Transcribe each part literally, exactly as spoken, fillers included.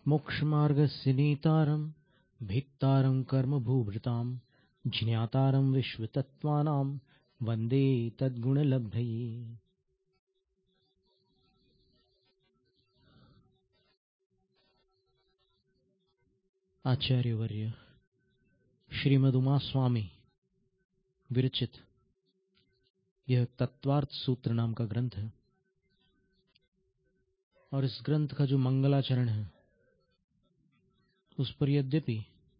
मोक्षमार्गस्य नेतारं भेत्तारं कर्मभूभृतां ज्ञातारं विश्वतत्त्वानां वन्दे तद्गुणलब्धये। आचार्यवर्य श्रीमद उमा स्वामी विरचित यह तत्वार्थ सूत्र नाम का ग्रंथ है, और इस ग्रंथ का जो मंगलाचरण है उस पर यद्यपि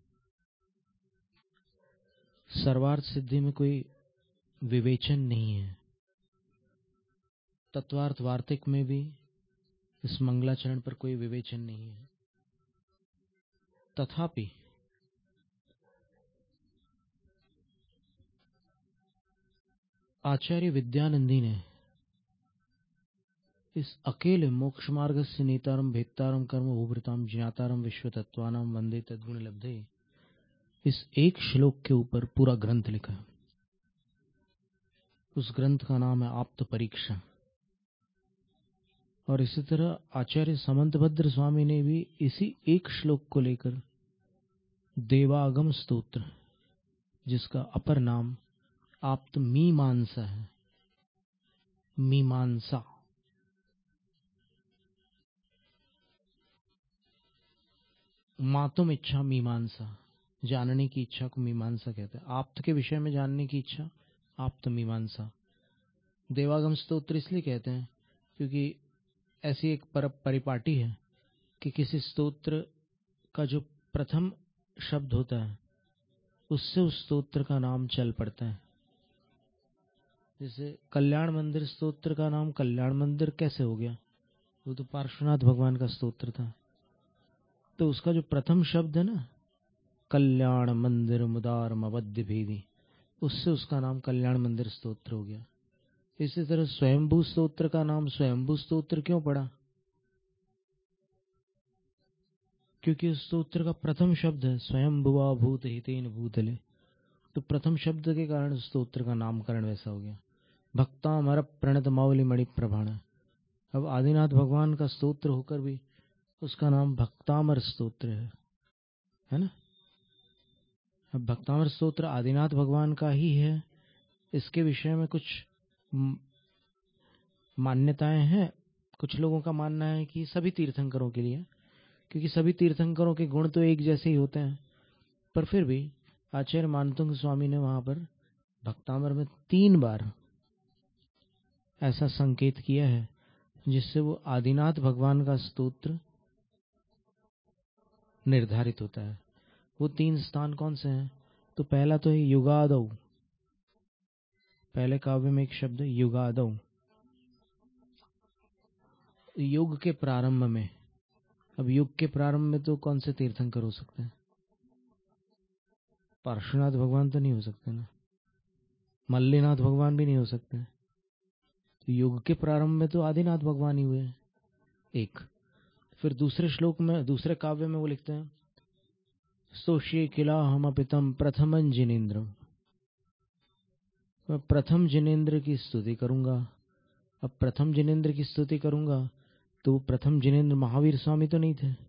सर्वार्थ सिद्धि में कोई विवेचन नहीं है, तत्वार्थ वार्तिक में भी इस मंगलाचरण पर कोई विवेचन नहीं है, तथापि आचार्य विद्यानंदी ने इस अकेले मोक्ष मार्ग से नेतारम भेत्तारम कर्म भूभृताम ज्ञातारम विश्व तत्वानाम वंदे तद्गुण लब्धे, इस एक श्लोक के ऊपर पूरा ग्रंथ लिखा। उस ग्रंथ का नाम है आप्त परीक्षा। और इसी तरह आचार्य समंतभद्र स्वामी ने भी इसी एक श्लोक को लेकर देवागम स्तोत्र, जिसका अपर नाम आप्त मीमांसा है, मीमांसा, मातुम इच्छा मीमांसा, जानने की इच्छा को मीमांसा कहते हैं। आप्त के विषय में जानने की इच्छा आप्त मीमांसा। देवागम स्तोत्र इसलिए कहते हैं क्योंकि ऐसी एक पर परिपाटी है कि किसी स्तोत्र का जो प्रथम शब्द होता है उससे उस स्तोत्र का नाम चल पड़ता है। जैसे कल्याण मंदिर स्तोत्र का नाम कल्याण मंदिर कैसे हो गया? वो तो पार्श्वनाथ भगवान का स्तोत्र था, तो उसका जो प्रथम शब्द है ना, कल्याण मंदिर मुदार मवद्य भेदी, उससे उसका नाम कल्याण मंदिर स्तोत्र हो गया। इसी तरह स्वयंभू स्तोत्र का नाम स्वयंभू स्तोत्र क्यों पड़ा? क्योंकि उस स्तोत्र का प्रथम शब्द है स्वयंभुवा भूत हितेन भूतले, तो प्रथम शब्द के कारण स्तोत्र का नामकरण वैसा हो गया। भक्तामर प्रणत मौलि मणि प्रभाण, अब आदिनाथ भगवान का स्तोत्र होकर भी उसका नाम भक्तामर स्तोत्र है, है ना। अब भक्तामर स्तोत्र आदिनाथ भगवान का ही है, इसके विषय में कुछ मान्यताएं हैं। कुछ लोगों का मानना है कि सभी तीर्थंकरों के लिए, क्योंकि सभी तीर्थंकरों के गुण तो एक जैसे ही होते हैं, पर फिर भी आचार्य मानतुंग स्वामी ने वहां पर भक्तामर में तीन बार ऐसा संकेत किया है जिससे वो आदिनाथ भगवान का स्तोत्र निर्धारित होता है। वो तीन स्थान कौन से हैं? तो पहला तो है युगादौ, पहले काव्य में एक शब्द है युगादौ, युग के प्रारंभ में। अब युग के प्रारंभ में तो कौन से तीर्थंकर हो सकते हैं? पार्श्वनाथ भगवान तो नहीं हो सकते ना, मल्लीनाथ भगवान भी नहीं हो सकते। तो युग के प्रारंभ में तो आदिनाथ भगवान ही हुए एक। फिर दूसरे श्लोक में, दूसरे काव्य में वो लिखते हैं स्तोष्ये किला हम अपितम प्रथमं जिनेन्द्रम, मैं प्रथम जिनेन्द्र की स्तुति करूंगा। अब प्रथम जिनेन्द्र की स्तुति करूंगा तो प्रथम जिनेन्द्र महावीर स्वामी तो नहीं थे,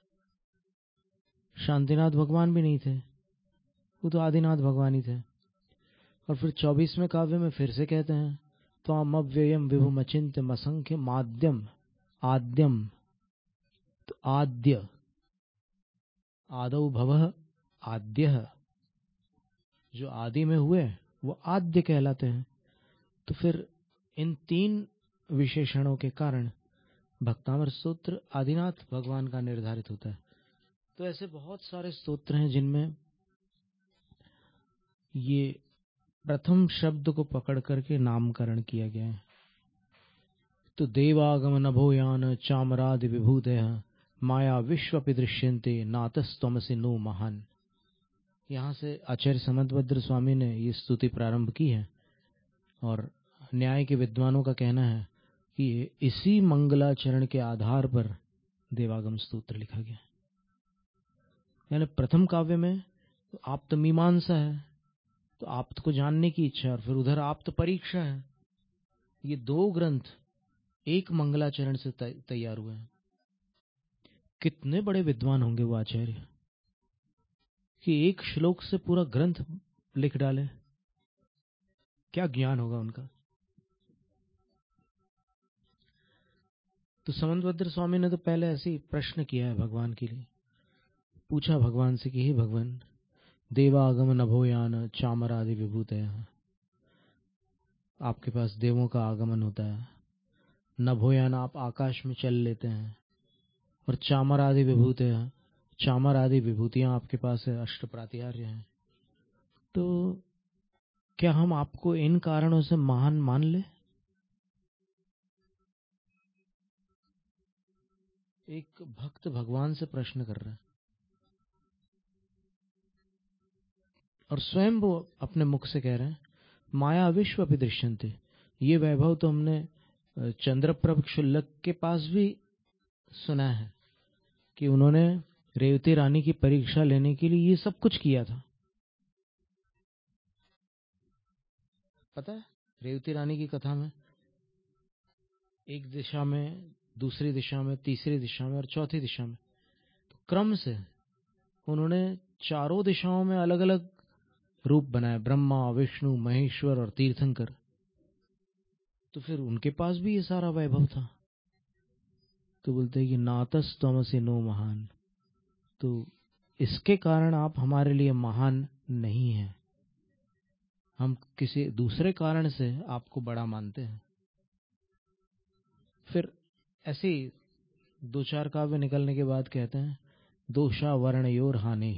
शांतिनाथ भगवान भी नहीं थे, वो तो आदिनाथ भगवान ही थे। और फिर चौबीसवें काव्य में फिर से कहते हैं त्वाम अव्ययम विभुम अचिंत्यम असंख्य माद्यम आद्यम, तो आद्य, आदौ भवः आद्यः, जो आदि में हुए वो आद्य कहलाते हैं। तो फिर इन तीन विशेषणों के कारण भक्तामर स्तोत्र आदिनाथ भगवान का निर्धारित होता है। तो ऐसे बहुत सारे स्तोत्र हैं जिनमें ये प्रथम शब्द को पकड़ करके नामकरण किया गया है। तो देवागम नभोयान चामरादि विभूतयः माया विश्वपि दृश्यन्ते नातस्त्वमसि नो महान। यहाँ से आचार्य समंतभद्र स्वामी ने ये स्तुति प्रारंभ की है, और न्याय के विद्वानों का कहना है कि इसी मंगलाचरण के आधार पर देवागम स्तोत्र लिखा गया। यानी प्रथम काव्य में तो आप्त मीमांसा है, तो आप्त को जानने की इच्छा, और फिर उधर आप्त परीक्षा है। ये दो ग्रंथ एक मंगलाचरण से तैयार हुए हैं। कितने बड़े विद्वान होंगे वो आचार्य कि एक श्लोक से पूरा ग्रंथ लिख डाले। क्या ज्ञान होगा उनका। तो समंतभद्र स्वामी ने तो पहले ऐसे ही प्रश्न किया है भगवान के लिए, पूछा भगवान से कि हे भगवान, देवागम नभोयान चामरादि विभूतय, आपके पास देवों का आगमन होता है, नभोयान आप आकाश में चल लेते हैं, और चामर आदि विभूतय, चामर आदि विभूतियां आपके पास है, अष्ट प्रात्यार्य हैं। तो क्या हम आपको इन कारणों से महान मान ले? एक भक्त भगवान से प्रश्न कर रहा है और स्वयं वो अपने मुख से कह रहे हैं, माया विश्व अपि दृश्यन्ते। ये वैभव तो हमने चंद्रप्रभ क्षुल्लक के पास भी सुना है कि उन्होंने रेवती रानी की परीक्षा लेने के लिए ये सब कुछ किया था। पता है रेवती रानी की कथा में एक दिशा में, दूसरी दिशा में, तीसरी दिशा में और चौथी दिशा में, तो क्रम से उन्होंने चारों दिशाओं में अलग अलग रूप बनाए, ब्रह्मा, विष्णु, महेश्वर और तीर्थंकर। तो फिर उनके पास भी ये सारा वैभव था। तो बोलते हैं कि नातस तमसे नो महान, तो इसके कारण आप हमारे लिए महान नहीं हैं, हम किसी दूसरे कारण से आपको बड़ा मानते हैं। फिर ऐसे ही दो चार काव्य निकलने के बाद कहते हैं, दोषा वर्ण योर हानि,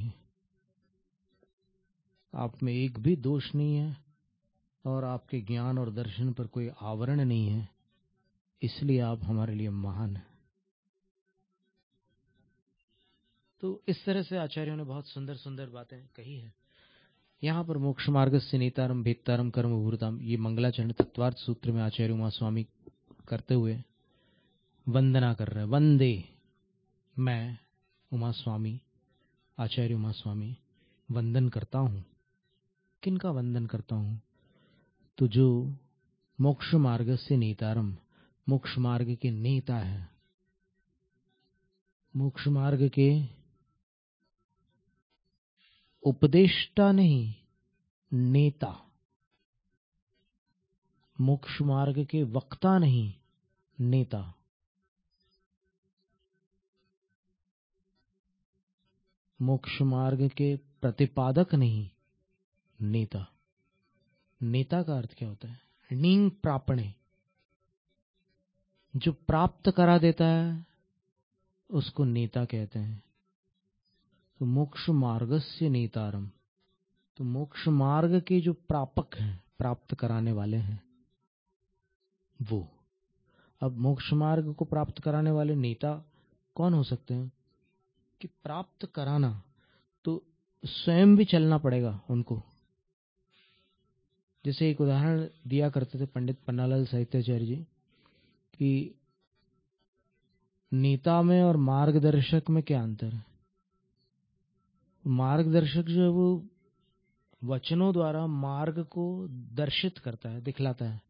आप में एक भी दोष नहीं है और आपके ज्ञान और दर्शन पर कोई आवरण नहीं है, इसलिए आप हमारे लिए महान हैं। तो इस तरह से आचार्यों ने बहुत सुंदर सुंदर बातें कही है। यहाँ पर मोक्ष मार्ग से नीतारम भेत्तारम कर्म भूरताम, ये मंगलाचरण तत्वार्थ सूत्र में आचार्य उमा स्वामी करते हुए वंदना कर रहे हैं। वंदे, मैं उमा स्वामी, आचार्य उमा स्वामी वंदन करता हूँ। किनका वंदन करता हूँ? तो जो मोक्ष मार्ग से नीतारम, मोक्ष मार्ग के नेता है, मोक्ष मार्ग के उपदेष्टा नहीं, नेता, मोक्ष मार्ग के वक्ता नहीं, नेता, मोक्ष मार्ग के प्रतिपादक नहीं, नेता। नेता का अर्थ क्या होता है? नींग प्रापणे, जो प्राप्त करा देता है उसको नेता कहते हैं। तो मोक्ष मार्गस्य नेतारम, तो मोक्ष मार्ग के जो प्रापक हैं, प्राप्त कराने वाले हैं, वो। अब मोक्ष मार्ग को प्राप्त कराने वाले नेता कौन हो सकते हैं? कि प्राप्त कराना तो स्वयं भी चलना पड़ेगा उनको। जैसे एक उदाहरण दिया करते थे पंडित पन्नालाल साहित्याचार्य जी कि नेता में और मार्गदर्शक में क्या अंतर है। मार्गदर्शक जो है वो वचनों द्वारा मार्ग को दर्शित करता है, दिखलाता है।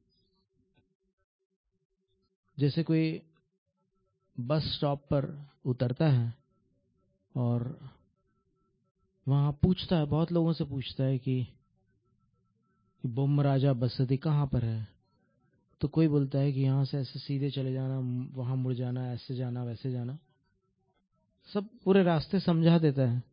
जैसे कोई बस स्टॉप पर उतरता है और वहां पूछता है, बहुत लोगों से पूछता है कि बोम राजा बसती कहाँ पर है। तो कोई बोलता है कि यहाँ से ऐसे सीधे चले जाना, वहां मुड़ जाना, ऐसे जाना, वैसे जाना, सब पूरे रास्ते समझा देता है।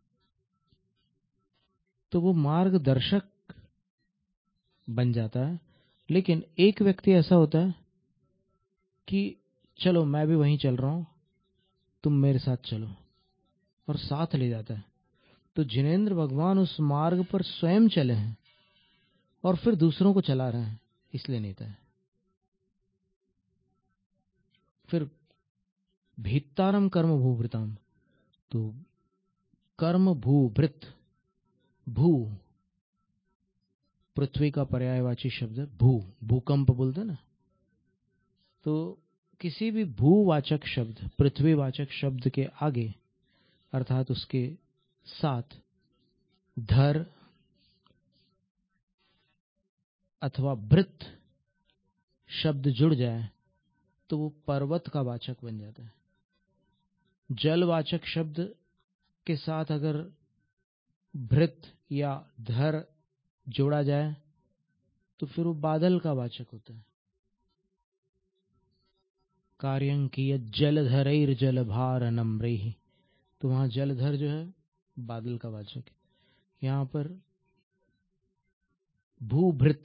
तो वो मार्गदर्शक बन जाता है। लेकिन एक व्यक्ति ऐसा होता है कि चलो मैं भी वहीं चल रहा हूं, तुम मेरे साथ चलो, और साथ ले जाता है। तो जिनेंद्र भगवान उस मार्ग पर स्वयं चले हैं और फिर दूसरों को चला रहे हैं, इसलिए नेता है। फिर भीतारम कर्म भूभृताम, तो कर्म भूभृत, भू पृथ्वी का पर्यायवाची शब्द है। भू, भूकंप बोलते ना, तो किसी भी भूवाचक शब्द, पृथ्वीवाचक शब्द के आगे अर्थात उसके साथ धर अथवा भृत शब्द जुड़ जाए तो वो पर्वत का वाचक बन जाता है। जलवाचक शब्द के साथ अगर भृत या धर जोड़ा जाए तो फिर वो बादल का वाचक होता है। कार्यं कियत जलधरैर जलभार नम्रैः, तो वहां जलधर जो है बादल का वाचक है। यहाँ पर भूभृत,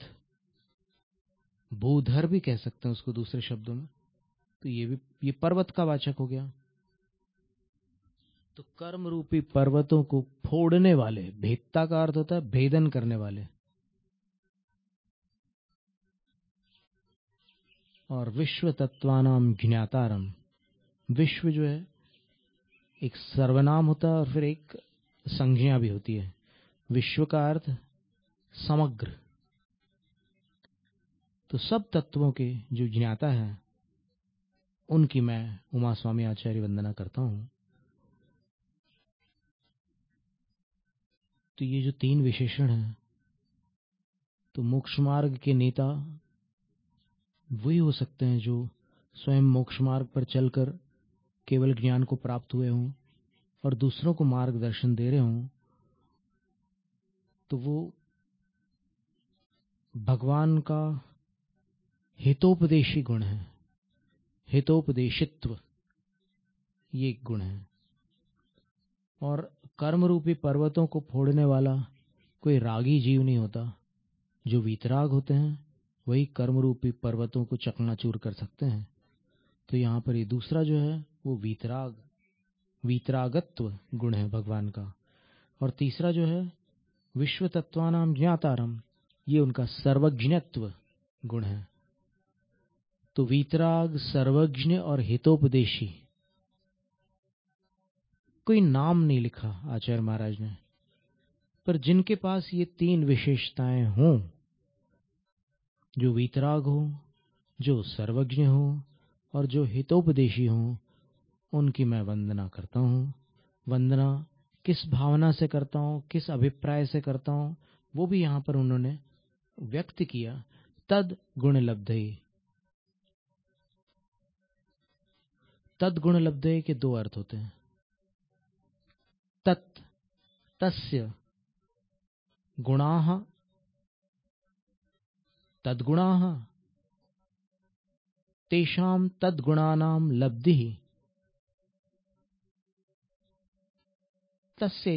भूधर भी कह सकते हैं उसको दूसरे शब्दों में, तो ये भी ये पर्वत का वाचक हो गया। तो कर्म रूपी पर्वतों को फोड़ने वाले, भेदता का अर्थ होता है भेदन करने वाले, और विश्व तत्वानाम ज्ञातारम, विश्व जो है एक सर्वनाम होता है और फिर एक संज्ञा भी होती है। विश्व का अर्थ समग्र, तो सब तत्वों के जो ज्ञाता है उनकी मैं उमा स्वामी आचार्य वंदना करता हूं। तो ये जो तीन विशेषण हैं, तो मोक्ष मार्ग के नेता वही हो सकते हैं जो स्वयं मोक्ष मार्ग पर चलकर केवल ज्ञान को प्राप्त हुए हों और दूसरों को मार्गदर्शन दे रहे हों। तो वो भगवान का हितोपदेशी गुण है, हितोपदेशित्व ये एक गुण है। और कर्म रूपी पर्वतों को फोड़ने वाला कोई रागी जीव नहीं होता। जो वीतराग होते हैं वही कर्म रूपी पर्वतों को चकनाचूर कर सकते हैं। तो यहाँ पर ये दूसरा जो है वो वीतराग, वीतरागत्व गुण है भगवान का। और तीसरा जो है विश्व तत्वानाम ज्ञातारम, ये उनका सर्वज्ञत्व गुण है। तो वीतराग, सर्वज्ञ और हितोपदेशी, कोई नाम नहीं लिखा आचार्य महाराज ने, पर जिनके पास ये तीन विशेषताएं हों, जो वीतराग हो, जो सर्वज्ञ हो और जो हितोपदेशी हो, उनकी मैं वंदना करता हूँ। वंदना किस भावना से करता हूँ, किस अभिप्राय से करता हूँ, वो भी यहाँ पर उन्होंने व्यक्त किया। तद गुण लब्धये, तद गुण लब्धये के दो अर्थ होते हैं। तत्, तस्य गुणाः, तद्गुणाः, तेषां तद्गुणानां लब्धिः, तस्य,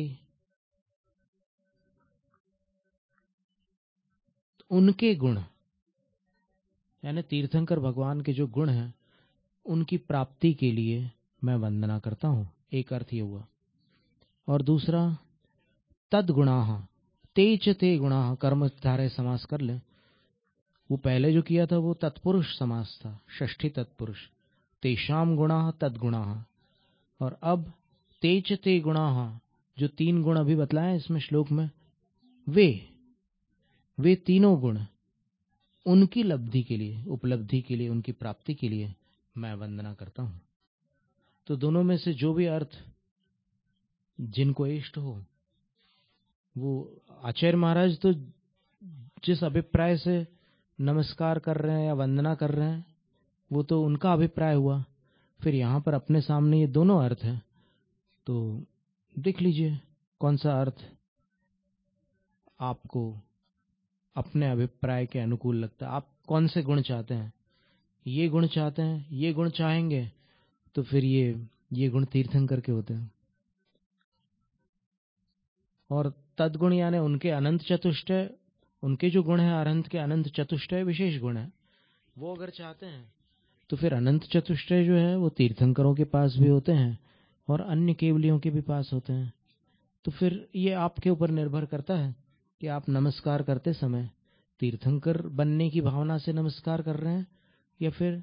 उनके गुण, यानी तीर्थंकर भगवान के जो गुण हैं उनकी प्राप्ति के लिए मैं वंदना करता हूँ। एक अर्थ ये हुआ। और दूसरा तद्गुणाः, ते च ते गुणाः, कर्म धारय समास कर ले। वो पहले जो किया था वो तत्पुरुष समास था, षष्ठी तत्पुरुष, तेषाम गुणाः तद्गुणाः। और अब ते च ते गुणाः, जो तीन गुण अभी बतलाए इसमें श्लोक में, वे वे तीनों गुण उनकी लब्धि के लिए, उपलब्धि के लिए, उनकी प्राप्ति के लिए मैं वंदना करता हूँ। तो दोनों में से जो भी अर्थ जिनको इष्ट हो, वो आचार्य महाराज तो जिस अभिप्राय से नमस्कार कर रहे हैं या वंदना कर रहे हैं वो तो उनका अभिप्राय हुआ। फिर यहाँ पर अपने सामने ये दोनों अर्थ हैं, तो देख लीजिए कौन सा अर्थ आपको अपने अभिप्राय के अनुकूल लगता है। आप कौन से गुण चाहते हैं? ये गुण चाहते हैं, ये गुण चाहेंगे तो फिर ये ये गुण तीर्थंकर के होते हैं। और तद्गुण यानी उनके अनंत चतुष्टय, उनके जो गुण हैं अनंत के अनंत चतुष्टय विशेष गुण है, वो अगर चाहते हैं तो फिर अनंत चतुष्टय जो है वो तीर्थंकरों के पास भी होते हैं और अन्य केवलियों के भी पास होते हैं। तो फिर ये आपके ऊपर निर्भर करता है कि आप नमस्कार करते समय तीर्थंकर बनने की भावना से नमस्कार कर रहे हैं या फिर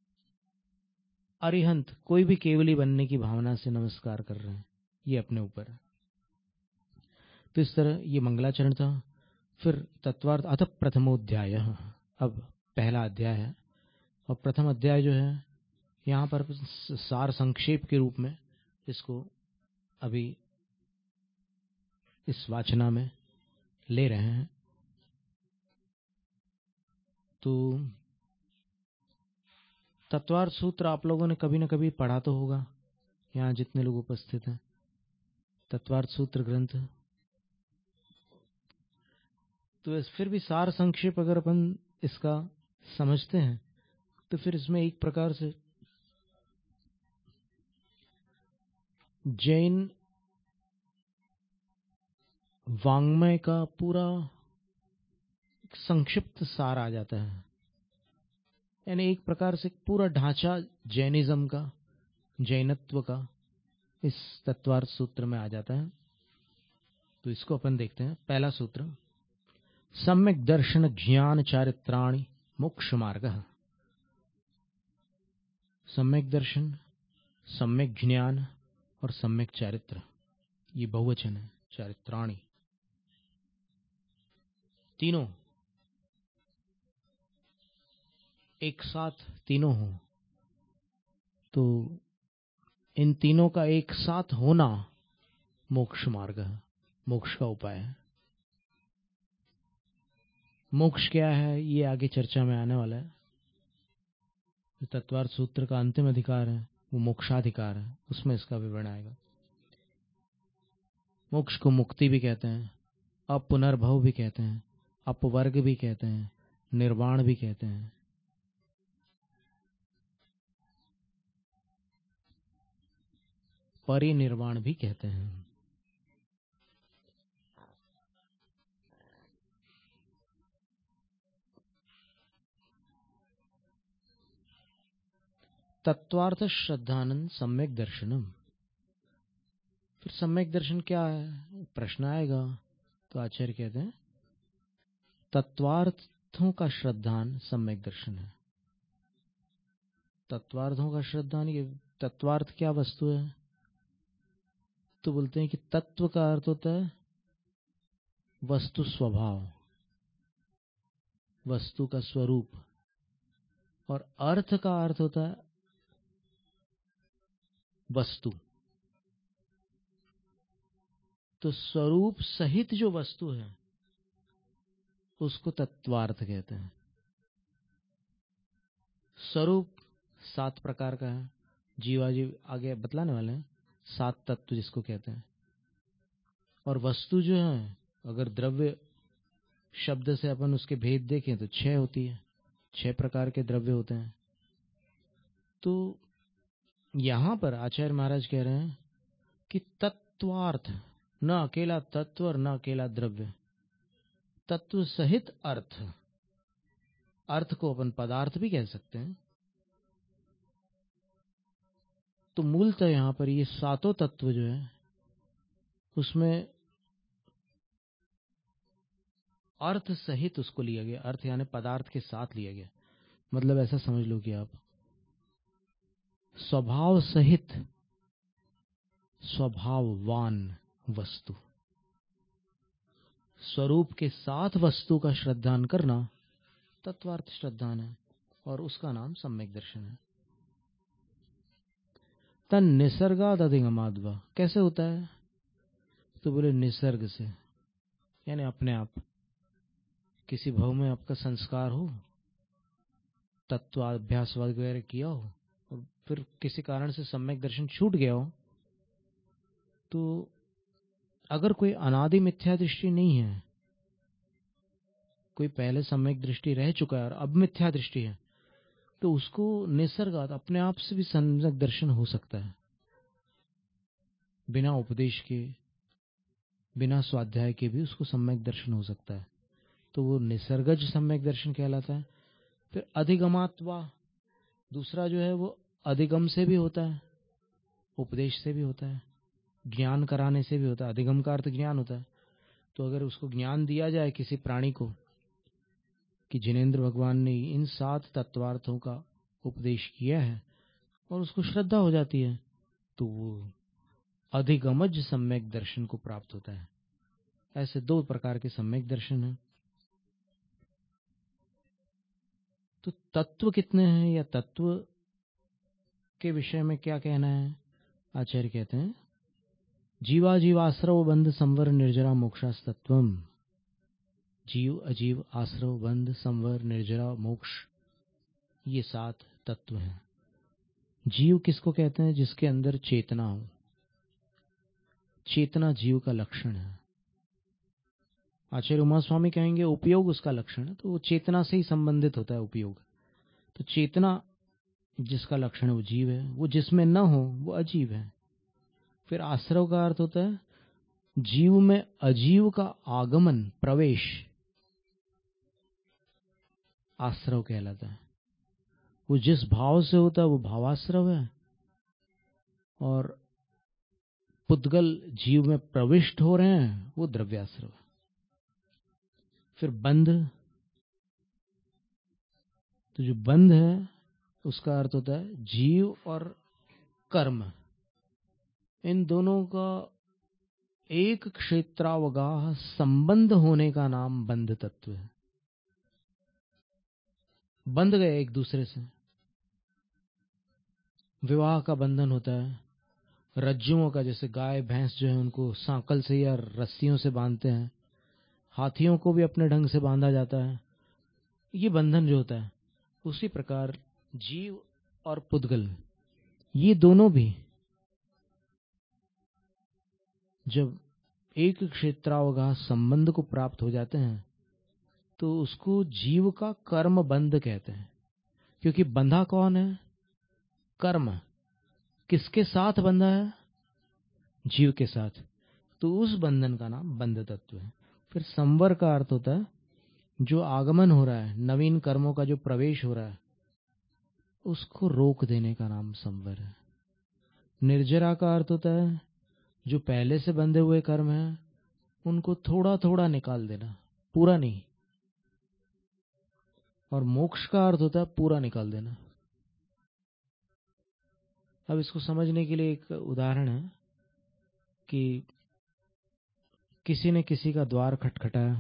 अरिहंत कोई भी केवली बनने की भावना से नमस्कार कर रहे हैं, ये अपने ऊपर है। तो इस तरह ये मंगलाचरण था। फिर तत्वार्थ अथ प्रथमोध्याय, अब पहला अध्याय है। और प्रथम अध्याय जो है यहाँ पर सार संक्षेप के रूप में इसको अभी इस वाचना में ले रहे हैं। तो तत्वार्थ सूत्र आप लोगों ने कभी न कभी पढ़ा तो होगा यहाँ जितने लोग उपस्थित हैं, तत्वार्थ सूत्र ग्रंथ। तो फिर भी सार संक्षेप अगर अपन इसका समझते हैं तो फिर इसमें एक प्रकार से जैन वाङ्मय का पूरा संक्षिप्त सार आ जाता है। यानी एक प्रकार से पूरा ढांचा जैनिज्म का, जैनत्व का इस तत्वार्थ सूत्र में आ जाता है। तो इसको अपन देखते हैं। पहला सूत्र, सम्यक दर्शन ज्ञान चारित्राणि मोक्ष मार्गः। सम्यक दर्शन, सम्यक ज्ञान और सम्यक चारित्र, ये बहुवचन है। चारित्राणि, तीनों एक साथ, तीनों हो तो इन तीनों का एक साथ होना मोक्ष मार्ग है, मोक्ष का उपाय है। मोक्ष क्या है ये आगे चर्चा में आने वाला है। तत्वार्थ सूत्र का अंतिम अधिकार है वो मोक्षाधिकार है, उसमें इसका विवरण आएगा। मोक्ष को मुक्ति भी कहते हैं, अपुनर्भव भी कहते हैं, अपवर्ग भी कहते हैं, निर्वाण भी कहते हैं। परिनिर्वाण भी कहते हैं। तत्वार्थ श्रद्धानंद सम्यक दर्शनम। फिर सम्यक दर्शन क्या है, प्रश्न आएगा। तो आचार्य कहते हैं तत्वार्थों का श्रद्धान सम्यक दर्शन है। तत्वार्थों का श्रद्धान, ये तत्वार्थ क्या वस्तु है? तो बोलते हैं कि तत्व का अर्थ होता है वस्तु स्वभाव, वस्तु का स्वरूप, और अर्थ का अर्थ होता है वस्तु। तो स्वरूप सहित जो वस्तु है उसको तत्वार्थ कहते हैं। स्वरूप सात प्रकार का है, जीवाजीव आगे बतलाने वाले हैं। सात तत्व जिसको कहते हैं। और वस्तु जो है, अगर द्रव्य शब्द से अपन उसके भेद देखें तो छह होती है, छह प्रकार के द्रव्य होते हैं। तो यहां पर आचार्य महाराज कह रहे हैं कि तत्वार्थ, न अकेला तत्व और न अकेला द्रव्य, तत्व सहित अर्थ। अर्थ को अपन पदार्थ भी कह सकते हैं। तो मूलतः यहां पर ये सातों तत्व जो है उसमें अर्थ सहित उसको लिया गया। अर्थ यानी पदार्थ के साथ लिया गया। मतलब ऐसा समझ लो कि आप स्वभाव सहित स्वभाववान वस्तु, स्वरूप के साथ वस्तु का श्रद्धान करना तत्वार्थ श्रद्धान है, और उसका नाम सम्यक दर्शन है। तन निसर्गाद अधिगमाद्वा, कैसे होता है? तो बोले निसर्ग से, यानी अपने आप। किसी भाव में आपका संस्कार हो, तत्वाभ्यास वगैरह किया हो, और फिर किसी कारण से सम्यक दर्शन छूट गया हो, तो अगर कोई अनादि मिथ्या दृष्टि नहीं है, कोई पहले सम्यक दृष्टि रह चुका है और अब मिथ्या दृष्टि है, तो उसको निसर्गात अपने आप से भी सम्यक दर्शन हो सकता है। बिना उपदेश के, बिना स्वाध्याय के भी उसको सम्यक दर्शन हो सकता है। तो वो निसर्गज सम्यक दर्शन कहलाता है। फिर अधिगमात्वा, दूसरा जो है वो अधिगम से भी होता है, उपदेश से भी होता है, ज्ञान कराने से भी होता है। अधिगम का अर्थ ज्ञान होता है। तो अगर उसको ज्ञान दिया जाए किसी प्राणी को कि जिनेंद्र भगवान ने इन सात तत्वार्थों का उपदेश किया है, और उसको श्रद्धा हो जाती है, तो वो अधिगमज सम्यक दर्शन को प्राप्त होता है। ऐसे दो प्रकार के सम्यक दर्शन हैं। तो तत्व कितने हैं या तत्व के विषय में क्या कहना है? आचार्य कहते हैं जीवा जीवाश्रव बंध संवर निर्जरा मोक्षास्तत्वम। जीव अजीव आश्रव बंध संवर निर्जरा मोक्ष, ये सात तत्व हैं। जीव किसको कहते हैं? जिसके अंदर चेतना हो। चेतना जीव का लक्षण है। आचार्य उमा स्वामी कहेंगे उपयोग उसका लक्षण है, तो वो चेतना से ही संबंधित होता है उपयोग। तो चेतना जिसका लक्षण है वो जीव है, वो जिसमें न हो वो अजीव है। फिर आश्रव का अर्थ होता है जीव में अजीव का आगमन, प्रवेश, आश्रव कहलाता है। वो जिस भाव से होता है वो भावाश्रव है, और पुद्गल जीव में प्रविष्ट हो रहे हैं वो द्रव्याश्रव है। फिर बंध, तो जो बंध है उसका अर्थ होता है जीव और कर्म, इन दोनों का एक क्षेत्रावगाह संबंध होने का नाम बंध तत्व है। बंध गए एक दूसरे से। विवाह का बंधन होता है, रज्जुओं का, जैसे गाय भैंस जो है उनको सांकल से या रस्सियों से बांधते हैं, हाथियों को भी अपने ढंग से बांधा जाता है, ये बंधन जो होता है। उसी प्रकार जीव और पुद्गल, ये दोनों भी जब एक क्षेत्रावगाह संबंध को प्राप्त हो जाते हैं तो उसको जीव का कर्म बंध कहते हैं। क्योंकि बंधा कौन है? कर्म। किसके साथ बंधा है? जीव के साथ। तो उस बंधन का नाम बंध तत्व है। फिर संवर का अर्थ होता है जो आगमन हो रहा है, नवीन कर्मों का जो प्रवेश हो रहा है, उसको रोक देने का नाम संवर है। निर्जरा का अर्थ होता है जो पहले से बंधे हुए कर्म हैं उनको थोड़ा थोड़ा निकाल देना, पूरा नहीं। और मोक्ष का अर्थ होता है पूरा निकाल देना। अब इसको समझने के लिए एक उदाहरण है कि किसी ने किसी का द्वार खटखटाया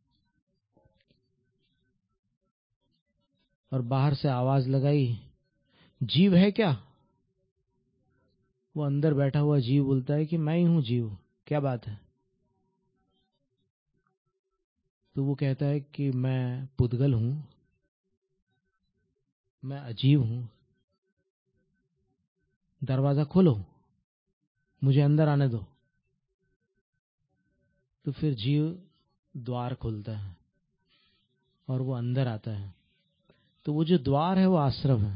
और बाहर से आवाज लगाई, जीव है क्या? वो अंदर बैठा हुआ जीव बोलता है कि मैं ही हूं जीव, क्या बात है? तो वो कहता है कि मैं पुद्गल हूं, मैं अजीव हूं, दरवाजा खोलो, मुझे अंदर आने दो। तो फिर जीव द्वार खोलता है और वो अंदर आता है। तो वो जो द्वार है वो आश्रव है,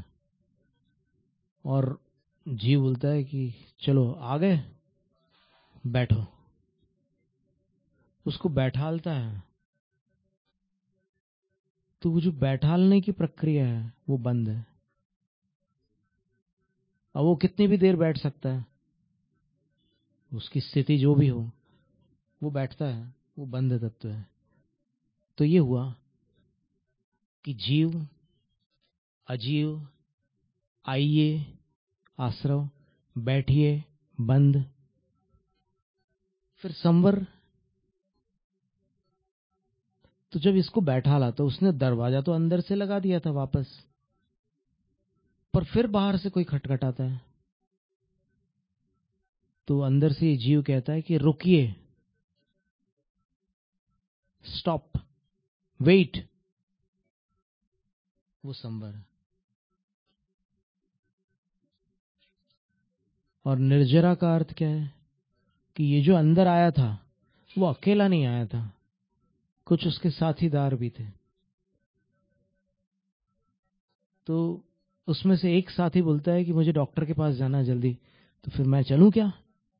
और जीव बोलता है कि चलो आ गए, बैठो। उसको बैठालता है। तो वो जो बैठालने की प्रक्रिया है वो बंद है। अब वो कितनी भी देर बैठ सकता है, उसकी स्थिति जो भी हो वो बैठता है, वो बंध तत्व है। तो ये हुआ कि जीव, अजीव, आइए आश्रव, बैठिए बंध, फिर संवर। तो जब इसको बैठा ला तो उसने दरवाजा तो अंदर से लगा दिया था वापस, पर फिर बाहर से कोई खटखटाता है तो अंदर से ये जीव कहता है कि रुकिए, स्टॉप, वेट। वो संवर है। और निर्जरा का अर्थ क्या है? कि ये जो अंदर आया था वो अकेला नहीं आया था, कुछ उसके साथीदार भी थे। तो उसमें से एक साथी बोलता है कि मुझे डॉक्टर के पास जाना है जल्दी, तो फिर मैं चलूं क्या?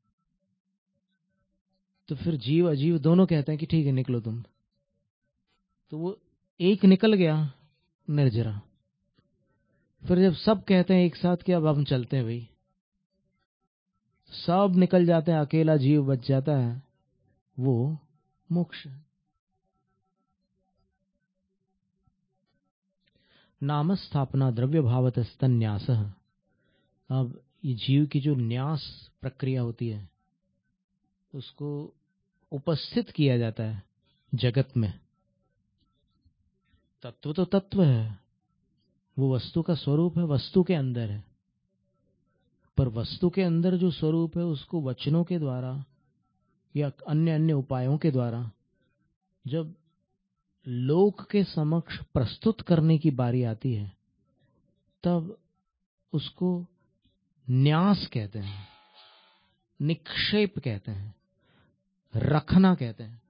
तो फिर जीव अजीव दोनों कहते हैं कि ठीक है निकलो तुम। तो वो एक निकल गया, निर्जरा। फिर जब सब कहते हैं एक साथ कि अब हम चलते हैं भाई, सब निकल जाते हैं, अकेला जीव बच जाता है, वो मोक्ष। नाम स्थापना द्रव्य भावत स्तन्यास। अब ये जीव की जो न्यास प्रक्रिया होती है उसको उपस्थित किया जाता है जगत में। तत्व तो तत्व है, वो वस्तु का स्वरूप है, वस्तु के अंदर है, पर वस्तु के अंदर जो स्वरूप है उसको वचनों के द्वारा या अन्य अन्य उपायों के द्वारा जब लोक के समक्ष प्रस्तुत करने की बारी आती है तब उसको न्यास कहते हैं, निक्षेप कहते हैं, रखना कहते हैं।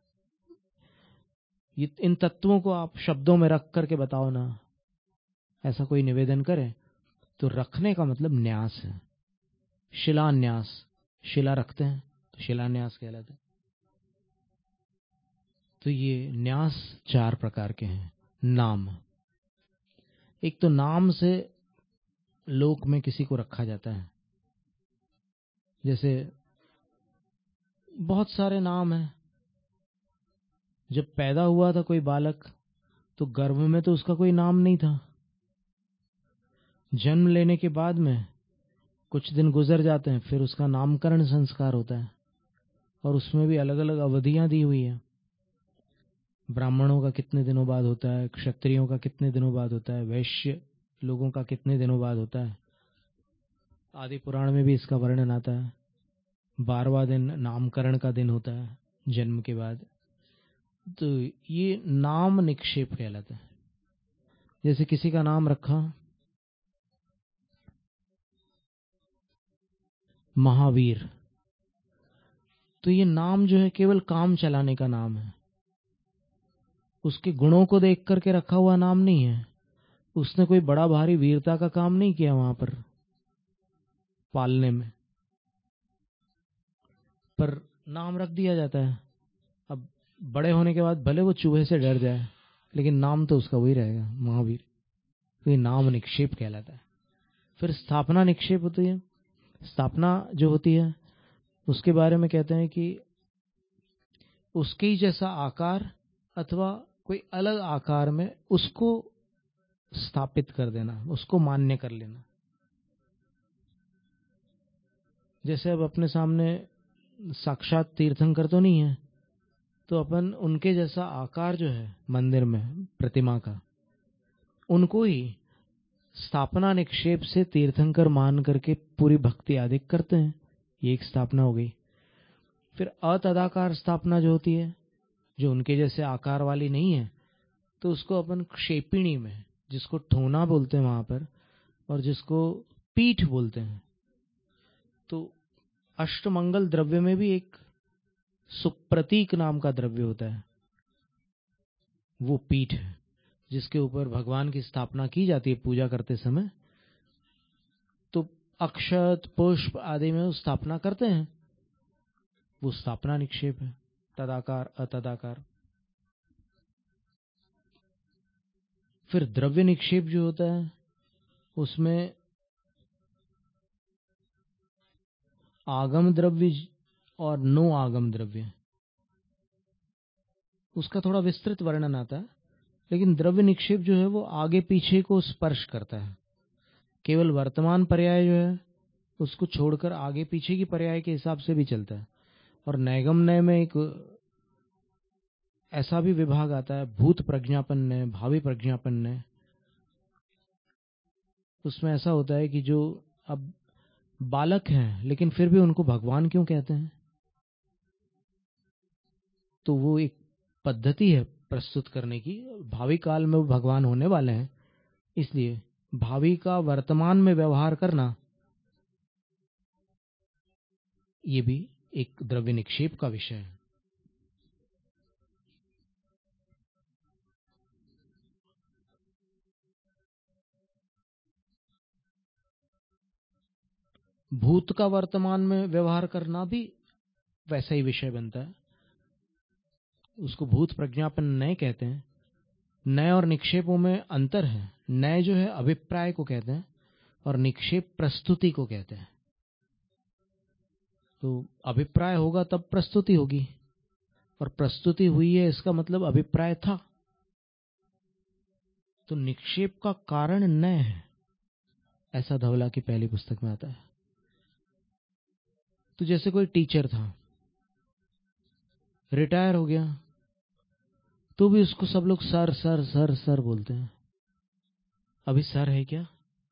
ये इन तत्वों को आप शब्दों में रख करके बताओ ना, ऐसा कोई निवेदन करे तो रखने का मतलब न्यास है। शिलान्यास, शिला रखते हैं तो शिलान्यास कहलाता है। तो ये न्यास चार प्रकार के हैं। नाम, एक तो नाम से लोक में किसी को रखा जाता है, जैसे बहुत सारे नाम हैं। जब पैदा हुआ था कोई बालक तो गर्भ में तो उसका कोई नाम नहीं था। जन्म लेने के बाद में कुछ दिन गुजर जाते हैं, फिर उसका नामकरण संस्कार होता है, और उसमें भी अलग अलग अवधियां दी हुई है। ब्राह्मणों का कितने दिनों बाद होता है, क्षत्रियों का कितने दिनों बाद होता है, वैश्य लोगों का कितने दिनों बाद होता है। आदि पुराण में भी इसका वर्णन आता है। बारहवां दिन नामकरण का दिन होता है जन्म के बाद। तो ये नाम निक्षेप कहलाता है। जैसे किसी का नाम रखा महावीर, तो ये नाम जो है केवल काम चलाने का नाम है। उसके गुणों को देख करके रखा हुआ नाम नहीं है। उसने कोई बड़ा भारी वीरता का काम नहीं किया वहां पर पालने में, पर नाम रख दिया जाता है। अब बड़े होने के बाद भले वो चूहे से डर जाए, लेकिन नाम तो उसका वही रहेगा, महावीर। तो ये नाम निक्षेप कहलाता है। फिर स्थापना निक्षेप होती है। स्थापना जो होती है उसके बारे में कहते हैं कि उसके ही जैसा आकार अथवा कोई अलग आकार में उसको स्थापित कर देना, उसको मान्य कर लेना। जैसे अब अपने सामने साक्षात तीर्थंकर तो नहीं है, तो अपन उनके जैसा आकार जो है मंदिर में प्रतिमा का, उनको ही स्थापना निक्षेप से तीर्थंकर मान करके पूरी भक्ति आदि करते हैं। ये एक स्थापना हो गई। फिर अतदाकार स्थापना जो होती है, जो उनके जैसे आकार वाली नहीं है, तो उसको अपन क्षेपिणी में, जिसको ठोना बोलते हैं वहां पर, और जिसको पीठ बोलते हैं। तो अष्टमंगल द्रव्य में भी एक सुप्रतीक नाम का द्रव्य होता है, वो पीठ है जिसके ऊपर भगवान की स्थापना की जाती है पूजा करते समय। तो अक्षत पुष्प आदि में स्थापना करते हैं, वो स्थापना निक्षेप है। तदाकार अतदाकार। फिर द्रव्य निक्षेप जो होता है उसमें आगम द्रव्य और नो आगम द्रव्य, उसका थोड़ा विस्तृत वर्णन आता है। लेकिन द्रव्य निक्षेप जो है वो आगे पीछे को स्पर्श करता है। केवल वर्तमान पर्याय जो है उसको छोड़कर आगे पीछे की पर्याय के हिसाब से भी चलता है। और नैगम्य में एक ऐसा भी विभाग आता है, भूत प्रज्ञापन्य, भावी प्रज्ञापन्य। उसमें ऐसा होता है कि जो अब बालक हैं लेकिन फिर भी उनको भगवान क्यों कहते हैं, तो वो एक पद्धति है प्रस्तुत करने की। भावी काल में वो भगवान होने वाले हैं, इसलिए भावी का वर्तमान में व्यवहार करना, ये भी एक द्रव्य निक्षेप का विषय है। भूत का वर्तमान में व्यवहार करना भी वैसा ही विषय बनता है। उसको भूत प्रज्ञापन नय कहते हैं। नय और निक्षेपों में अंतर है। नय जो है अभिप्राय को कहते हैं और निक्षेप प्रस्तुति को कहते हैं। तो अभिप्राय होगा तब प्रस्तुति होगी, और प्रस्तुति हुई है इसका मतलब अभिप्राय था। तो निक्षेप का कारण नय है, ऐसा धवला की पहली पुस्तक में आता है। तो जैसे कोई टीचर था, रिटायर हो गया, तो भी उसको सब लोग सर सर सर सर बोलते हैं। अभी सर है क्या?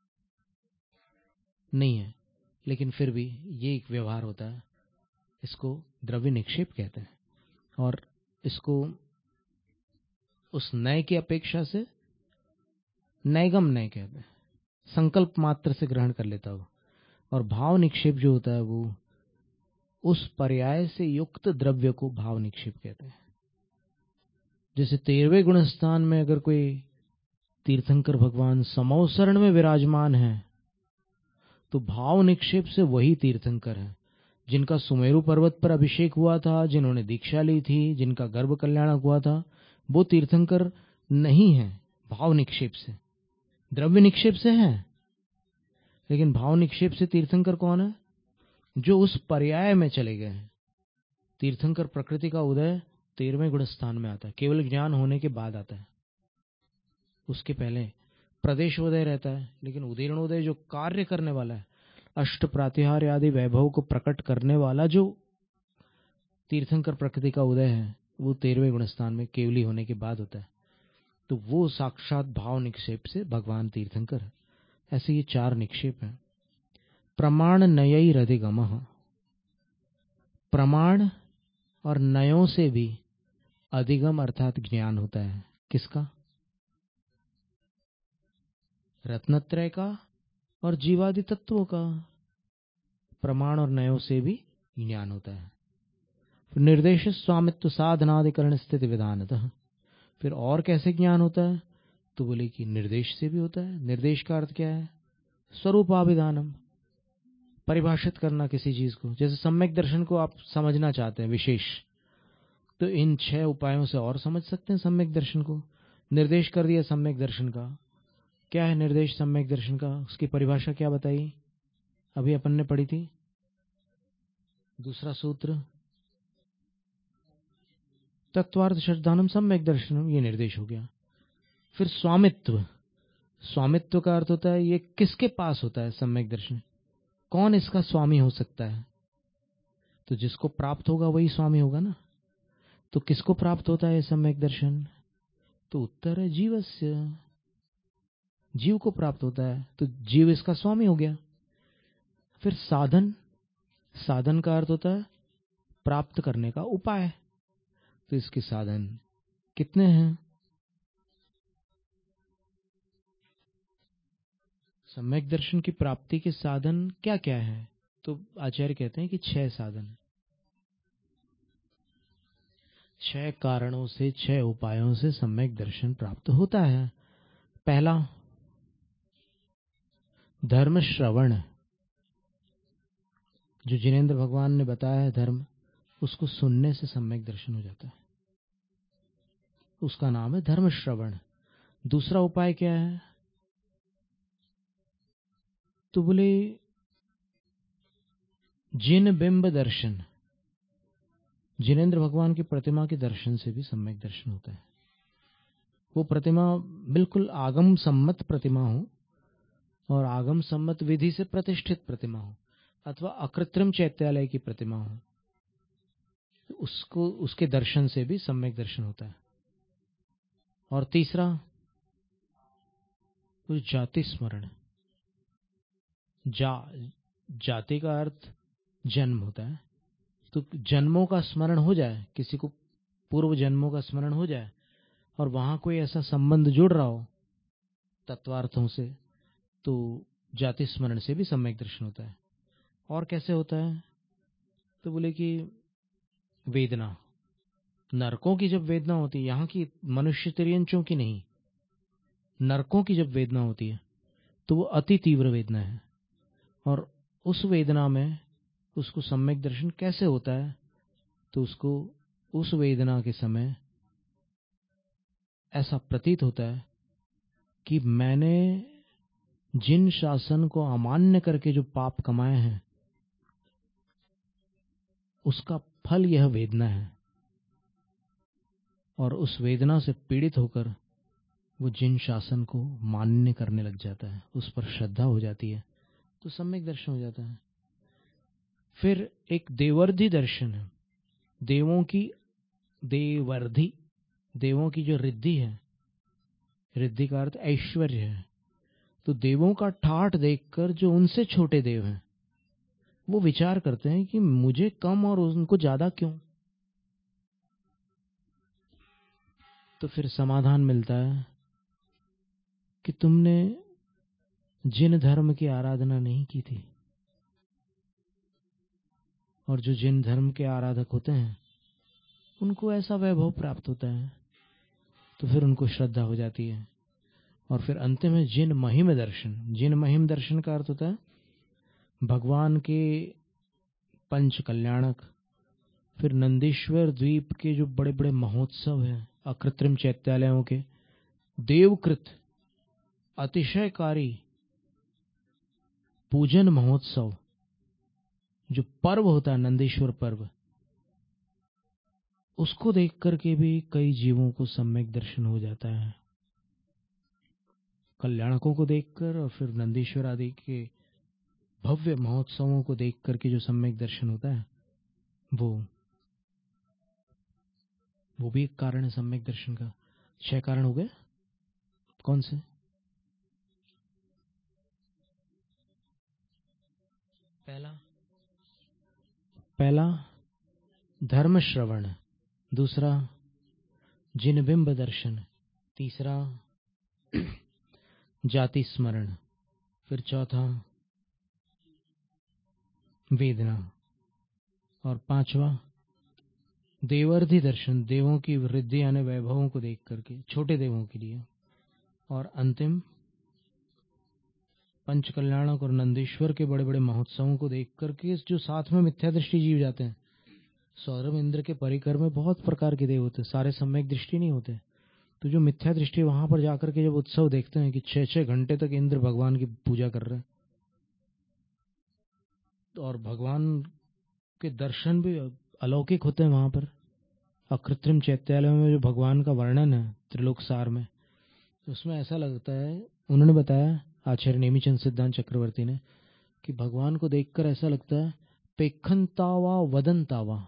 नहीं है, लेकिन फिर भी ये एक व्यवहार होता है। इसको द्रव्य निक्षेप कहते हैं, और इसको उस नय की अपेक्षा से नैगम नय कहते हैं। संकल्प मात्र से ग्रहण कर लेता हो, और भाव निक्षेप जो होता है वो उस पर्याय से युक्त द्रव्य को भाव निक्षेप कहते हैं। जैसे तेरहवें गुण स्थान में अगर कोई तीर्थंकर भगवान समौसरण में विराजमान है तो भाव निक्षेप से वही तीर्थंकर है जिनका सुमेरु पर्वत पर अभिषेक हुआ था, जिन्होंने दीक्षा ली थी, जिनका गर्भ कल्याणक हुआ था, वो तीर्थंकर नहीं है भाव निक्षेप से। द्रव्य निक्षेप से है, लेकिन भाव निक्षेप से तीर्थंकर कौन है? जो उस पर्याय में चले गए हैं। तीर्थंकर प्रकृति का उदय तेरहवें गुण स्थान में आता है, केवल ज्ञान होने के बाद आता है। उसके पहले प्रदेशोदय रहता है, लेकिन उदीर्णोदय जो कार्य करने वाला है, अष्ट प्रातिहार्य आदि वैभव को प्रकट करने वाला जो तीर्थंकर प्रकृति का उदय है, वो तेरहवें गुण स्थान में केवली होने के बाद होता है। तो वो साक्षात भाव निक्षेप से भगवान तीर्थंकर है। ऐसे ये चार निक्षेप हैं। प्रमाण नयैरधिगमः, प्रमाण और नयों से भी अधिगम अर्थात ज्ञान होता है। किसका? रत्नत्रय का और जीवादि तत्वों का। प्रमाण और नयों से भी ज्ञान होता है। फिर निर्देश स्वामित्व साधनाधिकरण स्थिति विधानतः, फिर और कैसे ज्ञान होता है? तो बोले कि निर्देश से भी होता है। निर्देश का अर्थ क्या है? स्वरूपाभिधानम, परिभाषित करना किसी चीज को। जैसे सम्यक दर्शन को आप समझना चाहते हैं विशेष, तो इन छह उपायों से और समझ सकते हैं सम्यक दर्शन को। निर्देश कर दिया सम्यक दर्शन का। क्या है निर्देश सम्यक दर्शन का? उसकी परिभाषा क्या बताई? अभी अपन ने पढ़ी थी दूसरा सूत्र, तत्वार्थ श्रद्धानम सम्यक दर्शनम, ये निर्देश हो गया। फिर स्वामित्व, स्वामित्व का अर्थ होता है ये किसके पास होता है सम्यक दर्शन, कौन इसका स्वामी हो सकता है? तो जिसको प्राप्त होगा वही स्वामी होगा ना। तो किसको प्राप्त होता है सम्यक दर्शन? तो उत्तर है जीवस्य, जीव को प्राप्त होता है, तो जीव इसका स्वामी हो गया। फिर साधन, साधन का अर्थ होता है प्राप्त करने का उपाय। तो इसके साधन कितने हैं? सम्यक दर्शन की प्राप्ति के साधन क्या क्या है? तो आचार्य कहते हैं कि छह साधन, छह कारणों से, छह उपायों से सम्यक दर्शन प्राप्त होता है। पहला, धर्म श्रवण, जो जिनेंद्र भगवान ने बताया है धर्म, उसको सुनने से सम्यक दर्शन हो जाता है, उसका नाम है धर्म श्रवण। दूसरा उपाय क्या है? तो बोले जिन बिंब दर्शन, जिनेंद्र भगवान की प्रतिमा के दर्शन से भी सम्यक दर्शन होता है। वो प्रतिमा बिल्कुल आगम सम्मत प्रतिमा हो और आगम सम्मत विधि से प्रतिष्ठित प्रतिमा हो, अथवा अकृत्रिम चैत्यालय की प्रतिमा हो, तो उसको, उसके दर्शन से भी सम्यक दर्शन होता है। और तीसरा, उस जाति स्मरण, जा जाति का अर्थ जन्म होता है, तो जन्मों का स्मरण हो जाए, किसी को पूर्व जन्मों का स्मरण हो जाए और वहां कोई ऐसा संबंध जुड़ रहा हो तत्वार्थों से, तो जाति स्मरण से भी सम्यक दर्शन होता है। और कैसे होता है? तो बोले कि वेदना, नरकों की जब वेदना होती है, यहाँ की मनुष्य तिर्यंचों की नहीं, नरकों की जब वेदना होती है तो वो अति तीव्र वेदना है, और उस वेदना में उसको सम्यक दर्शन कैसे होता है? तो उसको उस वेदना के समय ऐसा प्रतीत होता है कि मैंने जिन शासन को अमान्य करके जो पाप कमाए हैं उसका फल यह वेदना है, और उस वेदना से पीड़ित होकर वो जिन शासन को मान्य करने लग जाता है, उस पर श्रद्धा हो जाती है, तो सम्यक दर्शन हो जाता है। फिर एक देवर्धि दर्शन है, देवों की देवर्धि, देवों की जो रिद्धि है, रिद्धि का अर्थ ऐश्वर्य है, तो देवों का ठाठ देखकर जो उनसे छोटे देव हैं वो विचार करते हैं कि मुझे कम और उनको ज्यादा क्यों। तो फिर समाधान मिलता है कि तुमने जिन धर्म की आराधना नहीं की थी और जो जिन धर्म के आराधक होते हैं उनको ऐसा वैभव प्राप्त होता है, तो फिर उनको श्रद्धा हो जाती है। और फिर अंतिम है जिन महिम दर्शन। जिन महिम दर्शन का अर्थ होता है भगवान के पंच कल्याणक। फिर नंदीश्वर द्वीप के जो बड़े बड़े महोत्सव हैं अकृत्रिम चैत्यालयों के, देवकृत अतिशयकारी पूजन महोत्सव, जो पर्व होता है नंदीश्वर पर्व, उसको देख करके भी कई जीवों को सम्यक दर्शन हो जाता है। कल्याणकों को देखकर और फिर नंदीश्वर आदि के भव्य महोत्सवों को देख करके जो सम्यक दर्शन होता है वो वो भी एक कारण है सम्यक दर्शन का। छह कारण हो गए, कौन से? पहला पहला धर्म श्रवण, दूसरा जिनबिंब दर्शन, तीसरा जाति स्मरण, फिर चौथा वेदना, और पांचवा देवर्धि दर्शन, देवों की वृद्धि यानी वैभवों को देख करके, छोटे देवों के लिए, और अंतिम पंच कल्याणक और नंदीश्वर के बड़े बड़े महोत्सवों को देख करके जो साथ में मिथ्या दृष्टि जीव जाते हैं। सौरभ इंद्र के परिकर में बहुत प्रकार के देव होते हैं, सारे सम्यक दृष्टि नहीं होते। तो जो मिथ्या दृष्टि वहां पर जाकर के जब उत्सव देखते हैं कि छह छह घंटे तक इंद्र भगवान की पूजा कर रहे हैं, और भगवान के दर्शन भी अलौकिक होते हैं वहां पर। अकृत्रिम चैत्यालय में जो भगवान का वर्णन है त्रिलोक सार में, तो उसमें ऐसा लगता है, उन्होंने बताया आचार्य नेमिचंद सिद्धांत चक्रवर्ती ने, कि भगवान को देखकर ऐसा लगता है पेखनतावा वदनतावा,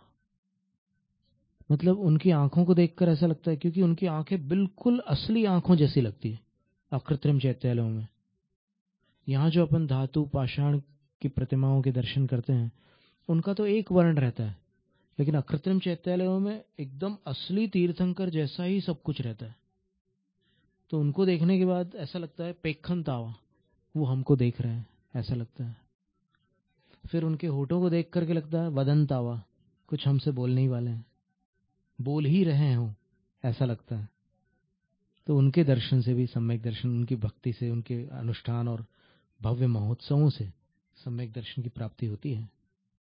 मतलब उनकी आंखों को देखकर ऐसा लगता है, क्योंकि उनकी आंखें बिल्कुल असली आंखों जैसी लगती है अकृत्रिम चैत्यालयों में। यहाँ जो अपन धातु पाषाण की प्रतिमाओं के दर्शन करते हैं उनका तो एक वर्ण रहता है, लेकिन अकृत्रिम चैत्यालयों में एकदम असली तीर्थंकर जैसा ही सब कुछ रहता है। तो उनको देखने के बाद ऐसा लगता है पेखन तावा, वो हमको देख रहे हैं ऐसा लगता है। फिर उनके होठों को देख करके लगता है वदन तावा, कुछ हमसे बोलने ही वाले हैं, बोल ही रहे हो ऐसा लगता है। तो उनके दर्शन से भी सम्यक दर्शन, उनकी भक्ति से, उनके अनुष्ठान और भव्य महोत्सवों से सम्यक दर्शन की प्राप्ति होती है।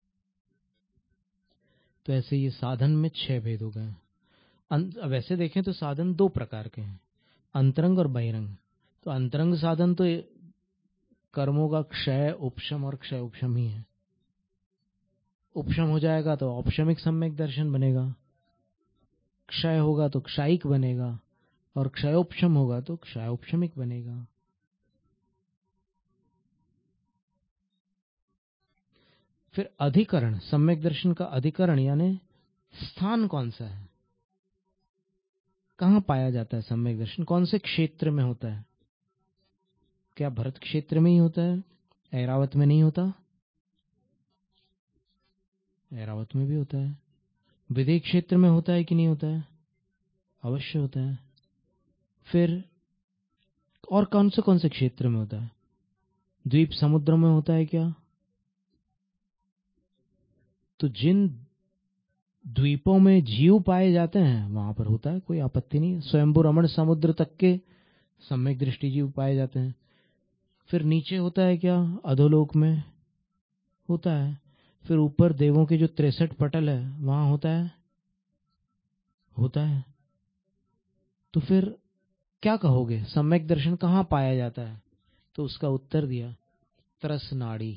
तो ऐसे ये साधन में छह भेद हो गए। वैसे देखें तो साधन दो प्रकार के हैं, अंतरंग और बहिरंग। तो अंतरंग साधन तो कर्मों का क्षय उपशम और क्षय उपशम ही है। उपशम हो जाएगा तो औपशमिक सम्यक दर्शन बनेगा, क्षय होगा तो क्षायिक बनेगा, और क्षयोपशम होगा तो क्षयोपशमिक बनेगा। फिर अधिकरण, सम्यक दर्शन का अधिकरण यानी स्थान कौन सा है, कहां पाया जाता है सम्यक दर्शन, कौन से क्षेत्र में होता है? क्या भरत क्षेत्र में ही होता है, ऐरावत में नहीं होता? ऐरावत में भी होता है। विदेह क्षेत्र में होता है कि नहीं होता है? अवश्य होता है। फिर और कौन से कौन से क्षेत्र में होता है? द्वीप समुद्र में होता है क्या? तो जिन द्वीपों में जीव पाए जाते हैं वहां पर होता है, कोई आपत्ति नहीं है। स्वयंभू रमण समुद्र तक के सम्यक दृष्टि जीव पाए जाते हैं। फिर नीचे होता है क्या? अधोलोक में होता है। फिर ऊपर देवों के जो तिरसठ पटल है वहां होता है होता है तो फिर क्या कहोगे, सम्यक दर्शन कहां पाया जाता है? तो उसका उत्तर दिया त्रस नाड़ी।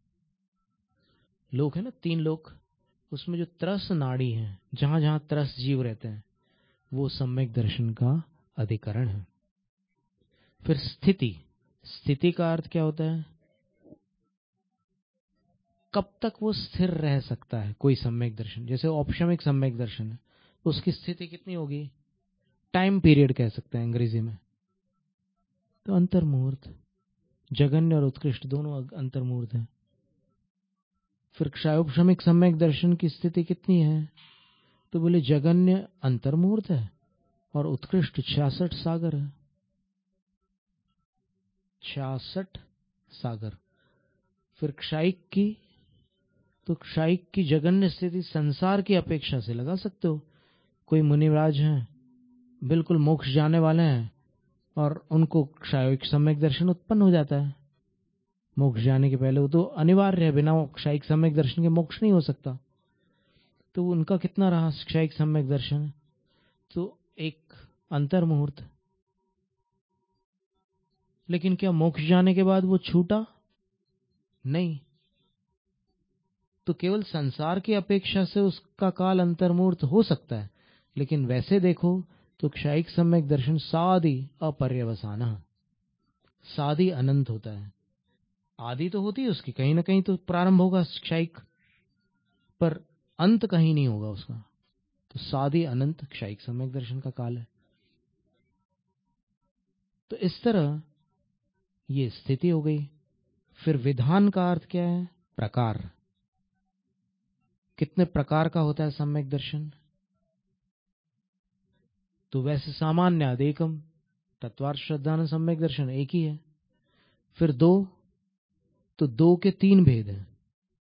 लोक है ना, तीन लोक, उसमें जो त्रस नाड़ी है, जहां जहां त्रस जीव रहते हैं, वो सम्यक दर्शन का अधिकरण है। फिर स्थिति, स्थिति का अर्थ क्या होता है? कब तक वो स्थिर रह सकता है कोई सम्यक दर्शन। जैसे औपशमिक सम्यक दर्शन है, उसकी स्थिति कितनी होगी? टाइम पीरियड कह सकते हैं अंग्रेजी में। तो अंतर्मुहूर्त, जघन्य और उत्कृष्ट दोनों अंतर्मुहूर्त हैं। फिर क्षयोपशमिक सम्यक दर्शन की स्थिति कितनी है? तो बोले जघन्य अंतर्मुहूर्त है और उत्कृष्ट छियासठ सागर है। छियासठ सागर। फिर क्षयिक की तो क्षायिक की जघन्य स्थिति संसार की अपेक्षा से लगा सकते हो। कोई मुनिराज हैं, बिल्कुल मोक्ष जाने वाले हैं, और उनको क्षायिक सम्यक दर्शन उत्पन्न हो जाता है मोक्ष जाने के पहले। वो तो अनिवार्य है, बिना क्षायिक सम्यक दर्शन के मोक्ष नहीं हो सकता। तो उनका कितना रहा क्षायिक सम्यक दर्शन? तो एक अंतर मुहूर्त। लेकिन क्या मोक्ष जाने के बाद वो छूटा? नहीं। तो केवल संसार की अपेक्षा से उसका काल अंतर्मुहूर्त हो सकता है, लेकिन वैसे देखो तो क्षायिक सम्यक दर्शन सादि अपर्यवसान, सादि अनंत होता है। आदि तो होती है उसकी, कहीं ना कहीं तो प्रारंभ होगा क्षायिक, पर अंत कहीं नहीं होगा उसका। तो सादि अनंत क्षायिक सम्यक दर्शन का काल है। तो इस तरह ये स्थिति हो गई। फिर विधान का अर्थ क्या है? प्रकार। कितने प्रकार का होता है सम्यक दर्शन? तो वैसे सामान्य अदेकम, तत्वार्थ श्रद्धान सम्यक दर्शन एक ही है। फिर दो, तो दो के तीन भेद हैं।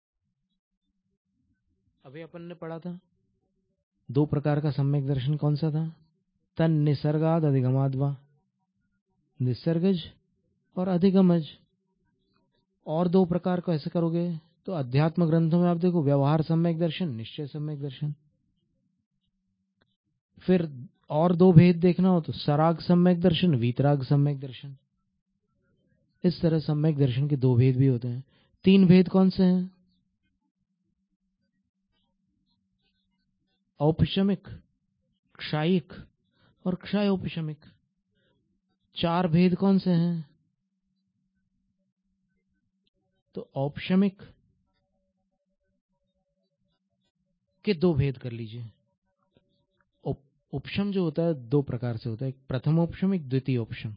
अभी अपन ने पढ़ा था दो प्रकार का सम्यक दर्शन कौन सा था? तन निसर्गाद अधिगमाद वा, निसर्गज और अधिगमज। और दो प्रकार को ऐसे करोगे तो अध्यात्म ग्रंथों में आप देखो, व्यवहार सम्यक दर्शन, निश्चय सम्यक दर्शन। फिर और दो भेद देखना हो तो सराग सम्यक दर्शन, वीतराग सम्यक दर्शन। इस तरह सम्यक दर्शन के दो भेद भी होते हैं। तीन भेद कौन से हैं? औपशमिक, क्षायिक और क्षायोपशमिक। चार भेद कौन से हैं? तो औपशमिक के दो भेद कर लीजिए। उपशम जो होता है दो प्रकार से होता है, एक प्रथमोपशम, एक द्वितीयोपशम।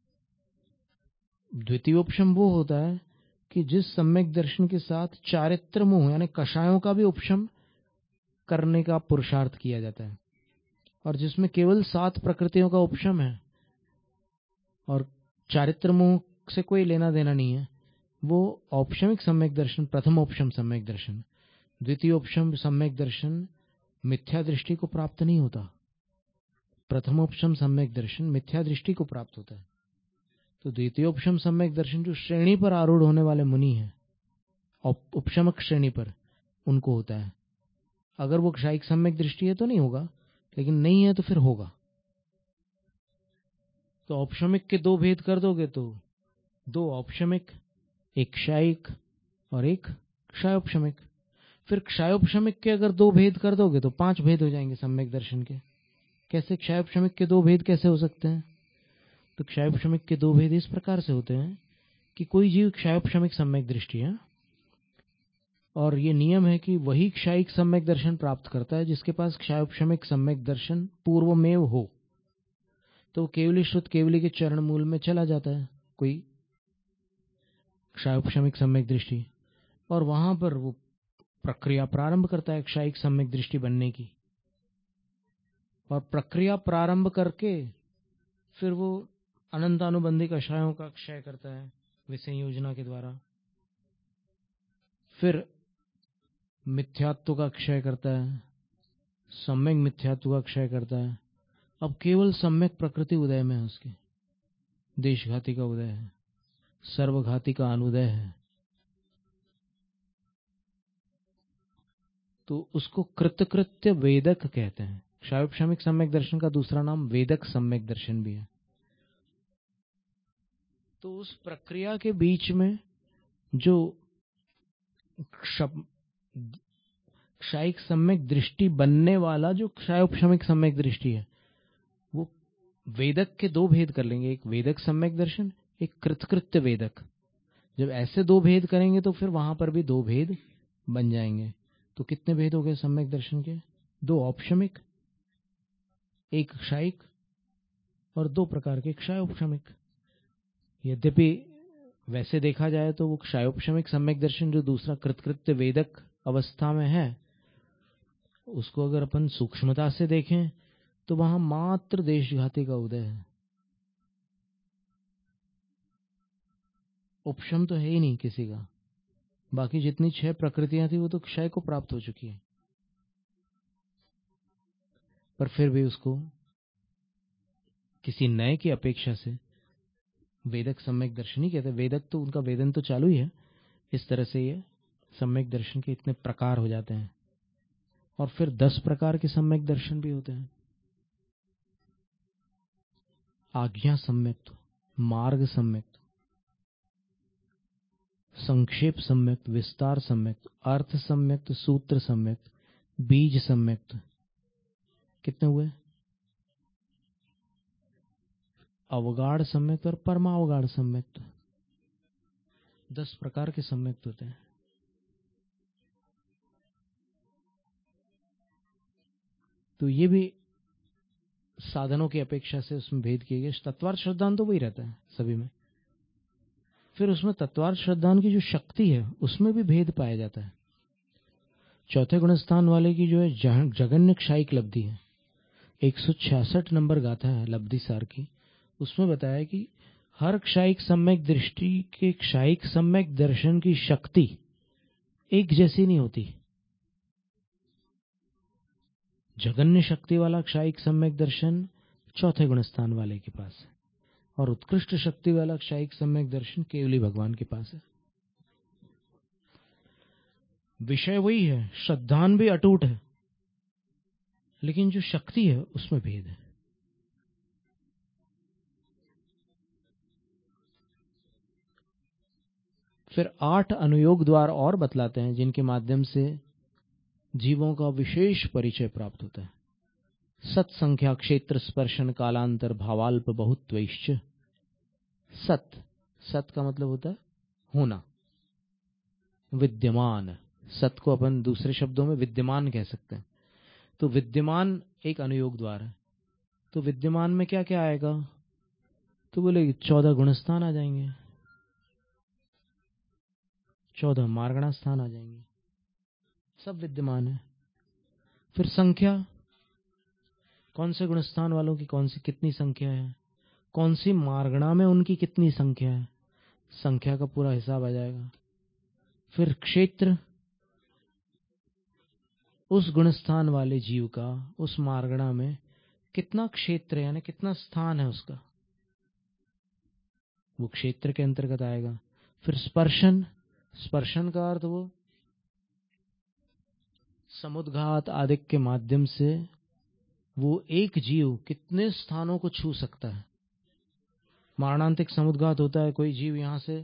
द्वितीयोपशम वो होता है कि जिस सम्यक दर्शन के साथ चारित्र मोह यानी कषायों का भी उपशम करने का पुरुषार्थ किया जाता है, और जिसमें केवल सात प्रकृतियों का उपशम है और चारित्र मोह से कोई लेना देना नहीं है, वो औपशमिक सम्यक दर्शन, प्रथमोपशम सम्यक दर्शन। द्वितीयोपशम सम्यक दर्शन मिथ्या दृष्टि को प्राप्त नहीं होता, प्रथमोपशम सम्यक दर्शन मिथ्या दृष्टि को प्राप्त होता है। तो द्वितीयोपशम सम्यक दर्शन जो श्रेणी पर आरूढ़ होने वाले मुनि हैं, उपशमक श्रेणी पर, उनको होता है। अगर वो क्षायिक सम्यक दृष्टि है तो नहीं होगा, लेकिन नहीं है तो फिर होगा। तो औपशमिक के दो भेद कर दोगे तो दो औपशमिक, एक क्षायिक और एक क्षायोपशमिक। फिर क्षायोपशमिक के अगर दो भेद कर दोगे तो पांच भेद हो जाएंगे सम्यक दर्शन के। कैसे क्षायोपशमिक के दो भेद कैसे हो सकते हैं? तो क्षायोपशमिक के दो भेद इस प्रकार से होते हैं कि कोई जीव क्षायोपशमिक सम्यक दृष्टि है, और ये नियम है कि वही क्षायिक सम्यक दर्शन प्राप्त करता है जिसके पास क्षायोपशमिक सम्यक दर्शन पूर्वमेव हो। तो केवली श्रुत केवली के चरण मूल में चला जाता है कोई क्षायोपशमिक सम्यक दृष्टि, और वहां पर वो प्रक्रिया प्रारंभ करता है क्षायिक सम्यक दृष्टि बनने की। और प्रक्रिया प्रारंभ करके फिर वो अनंतानुबंधी कषायों का क्षय करता है विषय योजना के द्वारा। फिर मिथ्यात्व का क्षय करता है, सम्यक मिथ्यात्व का क्षय करता है। अब केवल सम्यक प्रकृति उदय में है उसकी, देशघाती का उदय है, सर्वघाती का अनुदय है। तो उसको कृतकृत्य वेदक कहते हैं। क्षायोपशमिक सम्यक दर्शन का दूसरा नाम वेदक सम्यक दर्शन भी है। तो उस प्रक्रिया के बीच में जो क्षायिक सम्यक दृष्टि बनने वाला जो क्षायोपशमिक सम्यक दृष्टि है, वो वेदक के दो भेद कर लेंगे, एक वेदक सम्यक दर्शन, एक कृतकृत्य वेदक। जब ऐसे दो भेद करेंगे तो फिर वहां पर भी दो भेद बन जाएंगे। तो कितने भेद हो गए सम्यक दर्शन के? दो औपशमिक, एक क्षायिक और दो प्रकार के क्षायोपशमिक। यद्यपि वैसे देखा जाए तो वो क्षायोपशमिक सम्यक दर्शन जो दूसरा कृतकृत्य वेदक अवस्था में है, उसको अगर अपन सूक्ष्मता से देखें तो वहां मात्र देशघाती का उदय है, उपशम तो है ही नहीं किसी का। बाकी जितनी छह प्रकृतियां थी वो तो क्षय को प्राप्त हो चुकी है, पर फिर भी उसको किसी नए की अपेक्षा से वेदक सम्यक दर्शन ही कहते हैं। वेदक तो उनका वेदन तो चालू ही है, इस तरह से ये सम्यक दर्शन के इतने प्रकार हो जाते हैं। और फिर दस प्रकार के सम्यक दर्शन भी होते हैं। आज्ञा सम्यक्त, मार्ग सम्यक्त, संक्षेप सम्यक्त, विस्तार सम्यक्त, अर्थ सम्यक्त, सूत्र सम्यक्त, बीज सम्यक्त। कितने हुए? अवगाढ़ सम्यक्त और परमावगाढ़ सम्यक्त, दस प्रकार के सम्यक्त होते हैं। तो ये भी साधनों की अपेक्षा से उसमें भेद किए गए। तत्वार्थ श्रद्धान तो वही रहता है सभी में। फिर उसमें तत्वार्थ श्रद्धान की जो शक्ति है उसमें भी भेद पाया जाता है। चौथे गुणस्थान वाले की जो है जगन्य क्षायिक लब्धि है, एक सौ छियासठ नंबर गाथा है लब्धि सार की, उसमें बताया कि हर क्षायिक सम्यक दृष्टि के क्षायिक सम्यक दर्शन की शक्ति एक जैसी नहीं होती। जगन्य शक्ति वाला क्षायिक सम्यक दर्शन चौथे गुणस्थान वाले के पास है, और उत्कृष्ट शक्ति वाला क्षायिक सम्यक दर्शन केवली भगवान के पास है। विषय वही है, श्रद्धान भी अटूट है, लेकिन जो शक्ति है उसमें भेद है। फिर आठ अनुयोग द्वार और बतलाते हैं जिनके माध्यम से जीवों का विशेष परिचय प्राप्त होता है। सत संख्या क्षेत्र स्पर्शन कालांतर भावाल्प बहुत्वैश्च। सत, सत का मतलब होता है होना, विद्यमान। सत को अपन दूसरे शब्दों में विद्यमान कह सकते हैं। तो विद्यमान एक अनुयोग द्वार है। तो विद्यमान में क्या क्या आएगा? तो बोले चौदह गुणस्थान आ जाएंगे, चौदह मार्गणा स्थान आ जाएंगे, सब विद्यमान है। फिर संख्या, कौन से गुणस्थान वालों की कौन सी कितनी संख्या है, कौन सी मार्गणा में उनकी कितनी संख्या है, संख्या का पूरा हिसाब आ जाएगा। फिर क्षेत्र, उस गुणस्थान वाले जीव का उस मार्गणा में कितना क्षेत्र यानी कितना स्थान है उसका, वो क्षेत्र के अंतर्गत आएगा। फिर स्पर्शन, स्पर्शन का अर्थ वो समुद्घात आदि के माध्यम से वो एक जीव कितने स्थानों को छू सकता है। मारणांतिक समुद्घात होता है, कोई जीव यहां से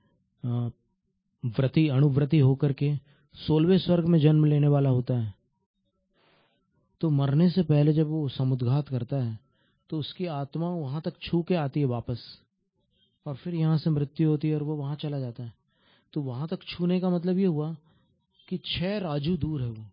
व्रति अणुव्रति होकर के सोलहवें स्वर्ग में जन्म लेने वाला होता है, तो मरने से पहले जब वो समुद्घात करता है तो उसकी आत्मा वहां तक छू के आती है वापस, और फिर यहां से मृत्यु होती है और वो वहां चला जाता है। तो वहां तक छूने का मतलब ये हुआ कि छह राजू दूर है वो।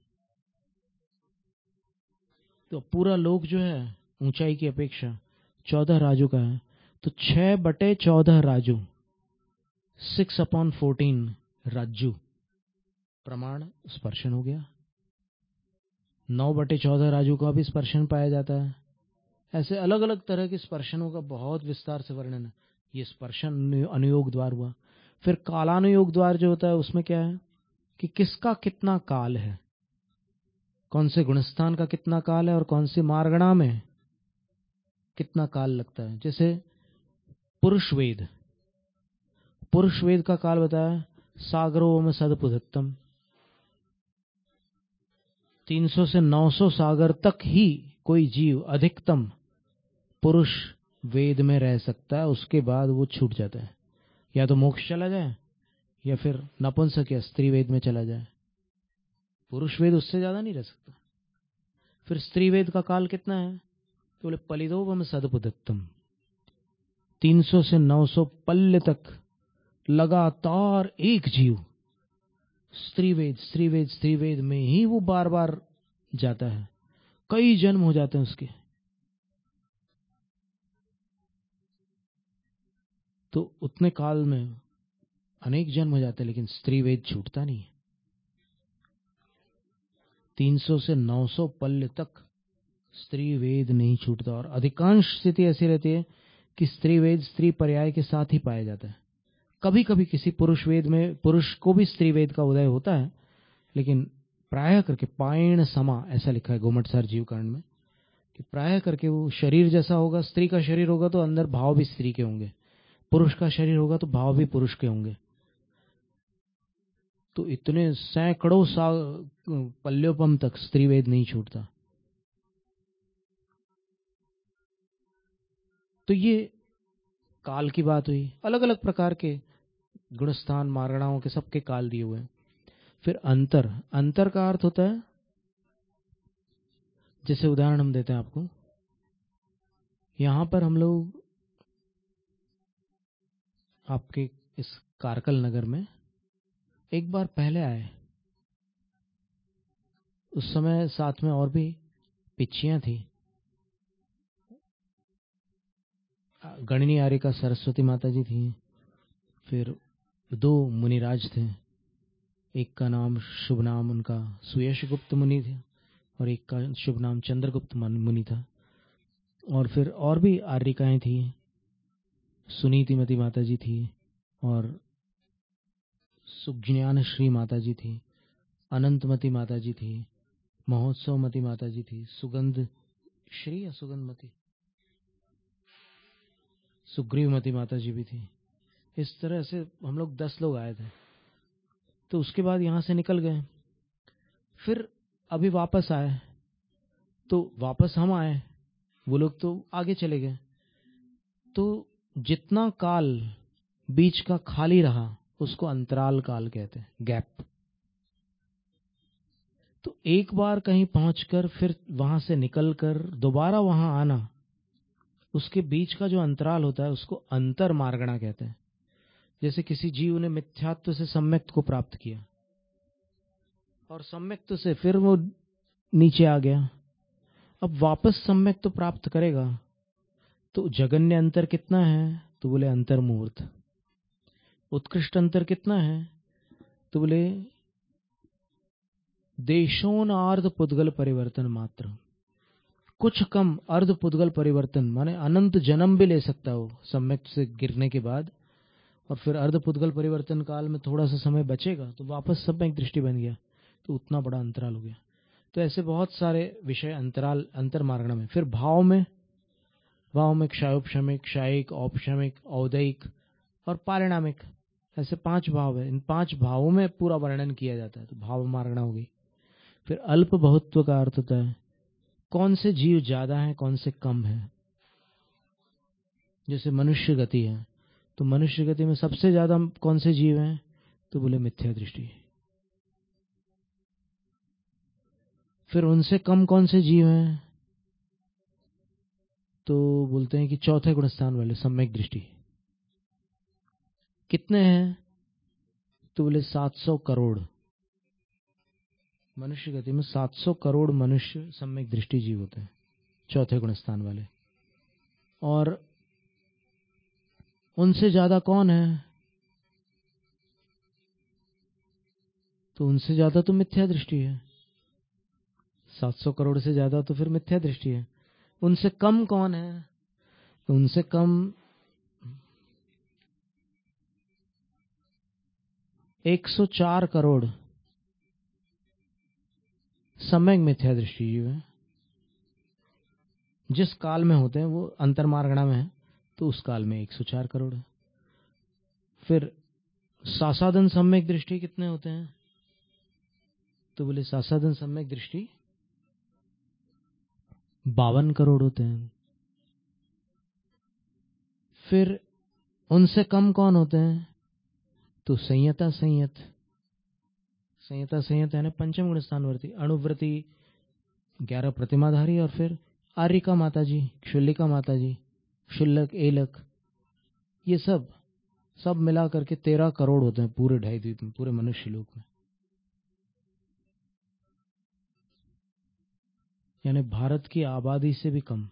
तो पूरा लोक जो है ऊंचाई की अपेक्षा चौदह राजू का है, तो छह बटे चौदह Raju, six upon fourteen Raju प्रमाण स्पर्शन हो गया। नौ बटे चौदह राजू का भी स्पर्शन पाया जाता है। ऐसे अलग अलग तरह के स्पर्शनों का बहुत विस्तार से वर्णन है। ये स्पर्शन अनुयोग द्वार हुआ। फिर कालानुयोग द्वार जो होता है उसमें क्या है कि किसका कितना काल है, कौन से गुणस्थान का कितना काल है और कौन सी मार्गणा में कितना काल लगता है। जैसे पुरुष वेद, पुरुष वेद का काल बताया सागरो में सदपुधत्तम, तीन सौ से नौ सौ सागर तक ही कोई जीव अधिकतम पुरुष वेद में रह सकता है, उसके बाद वो छूट जाता है, या तो मोक्ष चला जाए या फिर नपुंसक या स्त्री वेद में चला जाए। पुरुष वेद उससे ज्यादा नहीं रह सकता। फिर स्त्री वेद का काल कितना है? तो बोले पलिदोवम सदपुदत्तम, तीन सौ से नौ सौ पल्ले तक लगातार एक जीव स्त्री वेद स्त्री वेद स्त्री वेद में ही वो बार बार जाता है, कई जन्म हो जाते हैं उसके। तो उतने काल में अनेक जन्म हो जाते हैं, लेकिन स्त्री वेद छूटता नहीं है। तीन सौ से नौ सौ पल्ले तक स्त्री वेद नहीं छूटता, और अधिकांश स्थिति ऐसी रहती है कि स्त्री वेद स्त्री पर्याय के साथ ही पाया जाता है, कभी कभी किसी पुरुष वेद में पुरुष को भी स्त्री वेद का उदय होता है, लेकिन प्रायः करके पायण समा ऐसा लिखा है गोमटसार जीवकांड में कि प्रायः करके वो शरीर जैसा होगा, स्त्री का शरीर होगा तो अंदर भाव भी स्त्री के होंगे, पुरुष का शरीर होगा तो भाव भी पुरुष के होंगे। तो इतने सैकड़ों साल पल्योपम तक स्त्री वेद नहीं छूटता। तो ये काल की बात हुई, अलग अलग प्रकार के गुणस्थान मारणाओं के सबके काल दिए हुए हैं। फिर अंतर, अंतर का अर्थ होता है, जैसे उदाहरण हम देते हैं आपको, यहां पर हम लोग आपके इस कारकल नगर में एक बार पहले आए, उस समय साथ में और भी पिच्चियां थी, गणनी आर्यिका सरस्वती माता जी थी, फिर दो मुनिराज थे, एक का नाम शुभ नाम उनका सुयश गुप्त मुनि थे और एक का शुभ नाम चंद्रगुप्त मुनि था, और फिर और भी आर्यिकाएं थी, सुनीतिमती माता जी थी और सुज्ञान श्री माता जी थी, अनंतमती माता जी थी, महोत्सवमती माता जी थी, सुगंध श्री या सुगंधमती, सुग्रीवमती माता जी भी थी। इस तरह से हम लोग दस लोग आए थे। तो उसके बाद यहां से निकल गए, फिर अभी वापस आए, तो वापस हम आए, वो लोग तो आगे चले गए। तो जितना काल बीच का खाली रहा उसको अंतराल काल कहते हैं, गैप। तो एक बार कहीं पहुंचकर फिर वहां से निकलकर दोबारा वहां आना, उसके बीच का जो अंतराल होता है उसको अंतर मार्गणा कहते हैं। जैसे किसी जीव ने मिथ्यात्व से सम्यक्त को प्राप्त किया और सम्यक्त से फिर वो नीचे आ गया, अब वापस सम्यक्त तो प्राप्त करेगा, तो जगन्य अंतर कितना है, तो बोले अंतर मुहूर्त। उत्कृष्ट अंतर कितना है, तो बोले देशोन अर्ध पुद्गल परिवर्तन मात्र, कुछ कम अर्ध पुद्गल परिवर्तन, माने अनंत जन्म भी ले सकता हो सम्यक्त से गिरने के बाद, और फिर अर्ध पुद्गल परिवर्तन काल में थोड़ा सा समय बचेगा तो वापस सम्यक दृष्टि बन गया, तो उतना बड़ा अंतराल हो गया। तो ऐसे बहुत सारे विषय अंतराल अंतर मार्गण में। फिर भाव में, भाव में क्षयोपशमिक, क्षयिक, औपशमिक, औदयिक और पारिणामिक, ऐसे पांच भाव है। इन पांच भावों में पूरा वर्णन किया जाता है, तो भाव मार्गणा हो गई। फिर अल्प बहुत्व का अर्थ होता है कौन से जीव ज्यादा है कौन से कम है। जैसे मनुष्य गति है, तो मनुष्य गति में सबसे ज्यादा कौन से जीव हैं, तो बोले मिथ्या दृष्टि। फिर उनसे कम कौन से जीव हैं, तो बोलते हैं कि चौथे गुणस्थान वाले सम्यक दृष्टि। कितने हैं, तो बोले सात सौ करोड़। मनुष्य गति में सात सौ करोड़ मनुष्य सम्यक दृष्टि जीव होते हैं, चौथे गुणस्थान वाले। और उनसे ज्यादा कौन है, तो उनसे ज्यादा तो मिथ्या दृष्टि है। सात सौ करोड़ से ज्यादा तो फिर मिथ्या दृष्टि है। उनसे कम कौन है, तो उनसे कम एक सौ चार करोड़ सम्यक मिथ्या दृष्टि जीव है। जिस काल में होते हैं वो अंतर्मार्गणा में है, तो उस काल में एक सौ चार करोड़ है। फिर सासादन सम्यक दृष्टि कितने होते हैं, तो बोले सासादन सम्यक दृष्टि बावन करोड़ होते हैं। फिर उनसे कम कौन होते हैं, तो संयता संयत, संयता संयत है ना पंचम गुण स्थानवर्ती, अणुव्रती, ग्यारह प्रतिमाधारी, और फिर आर्यिका माता जी, क्षुल्लिका माता जी, क्षुल्लक, एलक, ये सब सब मिला करके तेरह करोड़ होते हैं पूरे ढाई द्वीप में, पूरे मनुष्य लोक में। यानी भारत की आबादी से भी कम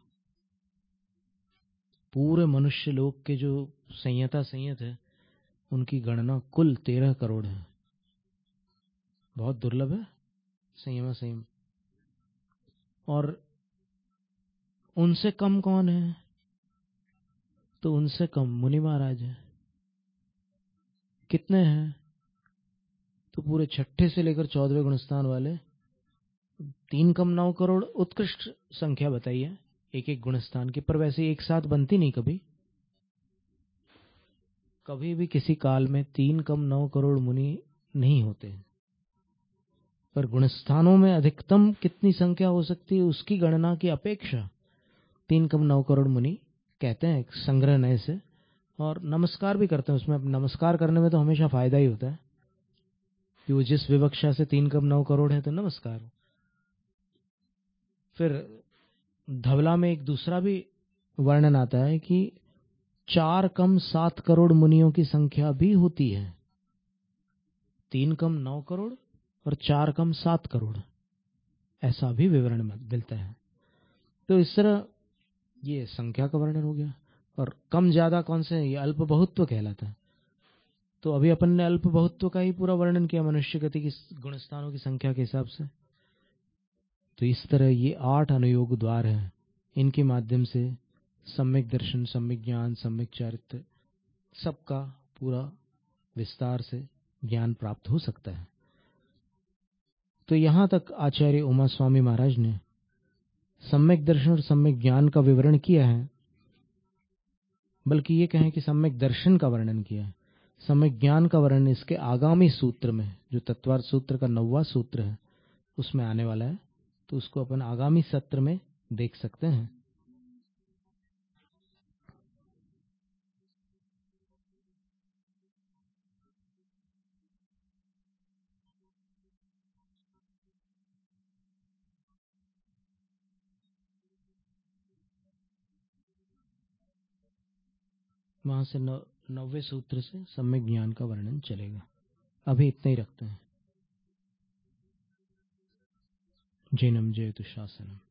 पूरे मनुष्य लोक के जो संयता संयत है उनकी गणना कुल तेरह करोड़ है। बहुत दुर्लभ है संयमा संयम। और उनसे कम कौन है, तो उनसे कम मुनि महाराज है। कितने हैं? तो पूरे छठे से लेकर चौदहवें गुणस्थान वाले तीन कम नौ करोड़ उत्कृष्ट संख्या बताइए एक एक गुणस्थान की, पर वैसे एक साथ बनती नहीं कभी। कभी भी किसी काल में तीन कम नौ करोड़ मुनि नहीं होते, पर गुणस्थानों में अधिकतम कितनी संख्या हो सकती है उसकी गणना की अपेक्षा तीन कम नौ करोड़ मुनि कहते हैं संग्रह नए से। और नमस्कार भी करते हैं उसमें। नमस्कार करने में तो हमेशा फायदा ही होता है कि वो जिस विवक्षा से तीन कम नौ करोड़ है तो नमस्कार। फिर धवला में एक दूसरा भी वर्णन आता है कि चार कम सात करोड़ मुनियों की संख्या भी होती है। तीन कम नौ करोड़ और चार कम सात करोड़, ऐसा भी विवरण मिलता है। तो इस तरह ये संख्या का वर्णन हो गया। और कम ज्यादा कौन से हैं? ये अल्प बहुत्व कहलाता है। तो अभी अपन ने अल्प बहुत्व का ही पूरा वर्णन किया मनुष्य गति की गुणस्थानों की संख्या के हिसाब से। तो इस तरह ये आठ अनुयोग द्वार हैं, इनके माध्यम से सम्यक दर्शन, सम्यक ज्ञान, सम्यक चारित्र सबका पूरा विस्तार से ज्ञान प्राप्त हो सकता है। तो यहां तक आचार्य उमा स्वामी महाराज ने सम्यक दर्शन और सम्यक ज्ञान का विवरण किया है, बल्कि ये कहें कि सम्यक दर्शन का वर्णन किया है। सम्यक ज्ञान का वर्णन इसके आगामी सूत्र में, जो तत्वार्थ सूत्र का नौवां सूत्र है, उसमें आने वाला है। तो उसको अपन आगामी सत्र में देख सकते हैं। वहां से नौ नौवे सूत्र से सम्यक ज्ञान का वर्णन चलेगा। अभी इतना ही रखते हैं। जैनम जयतु शासनम।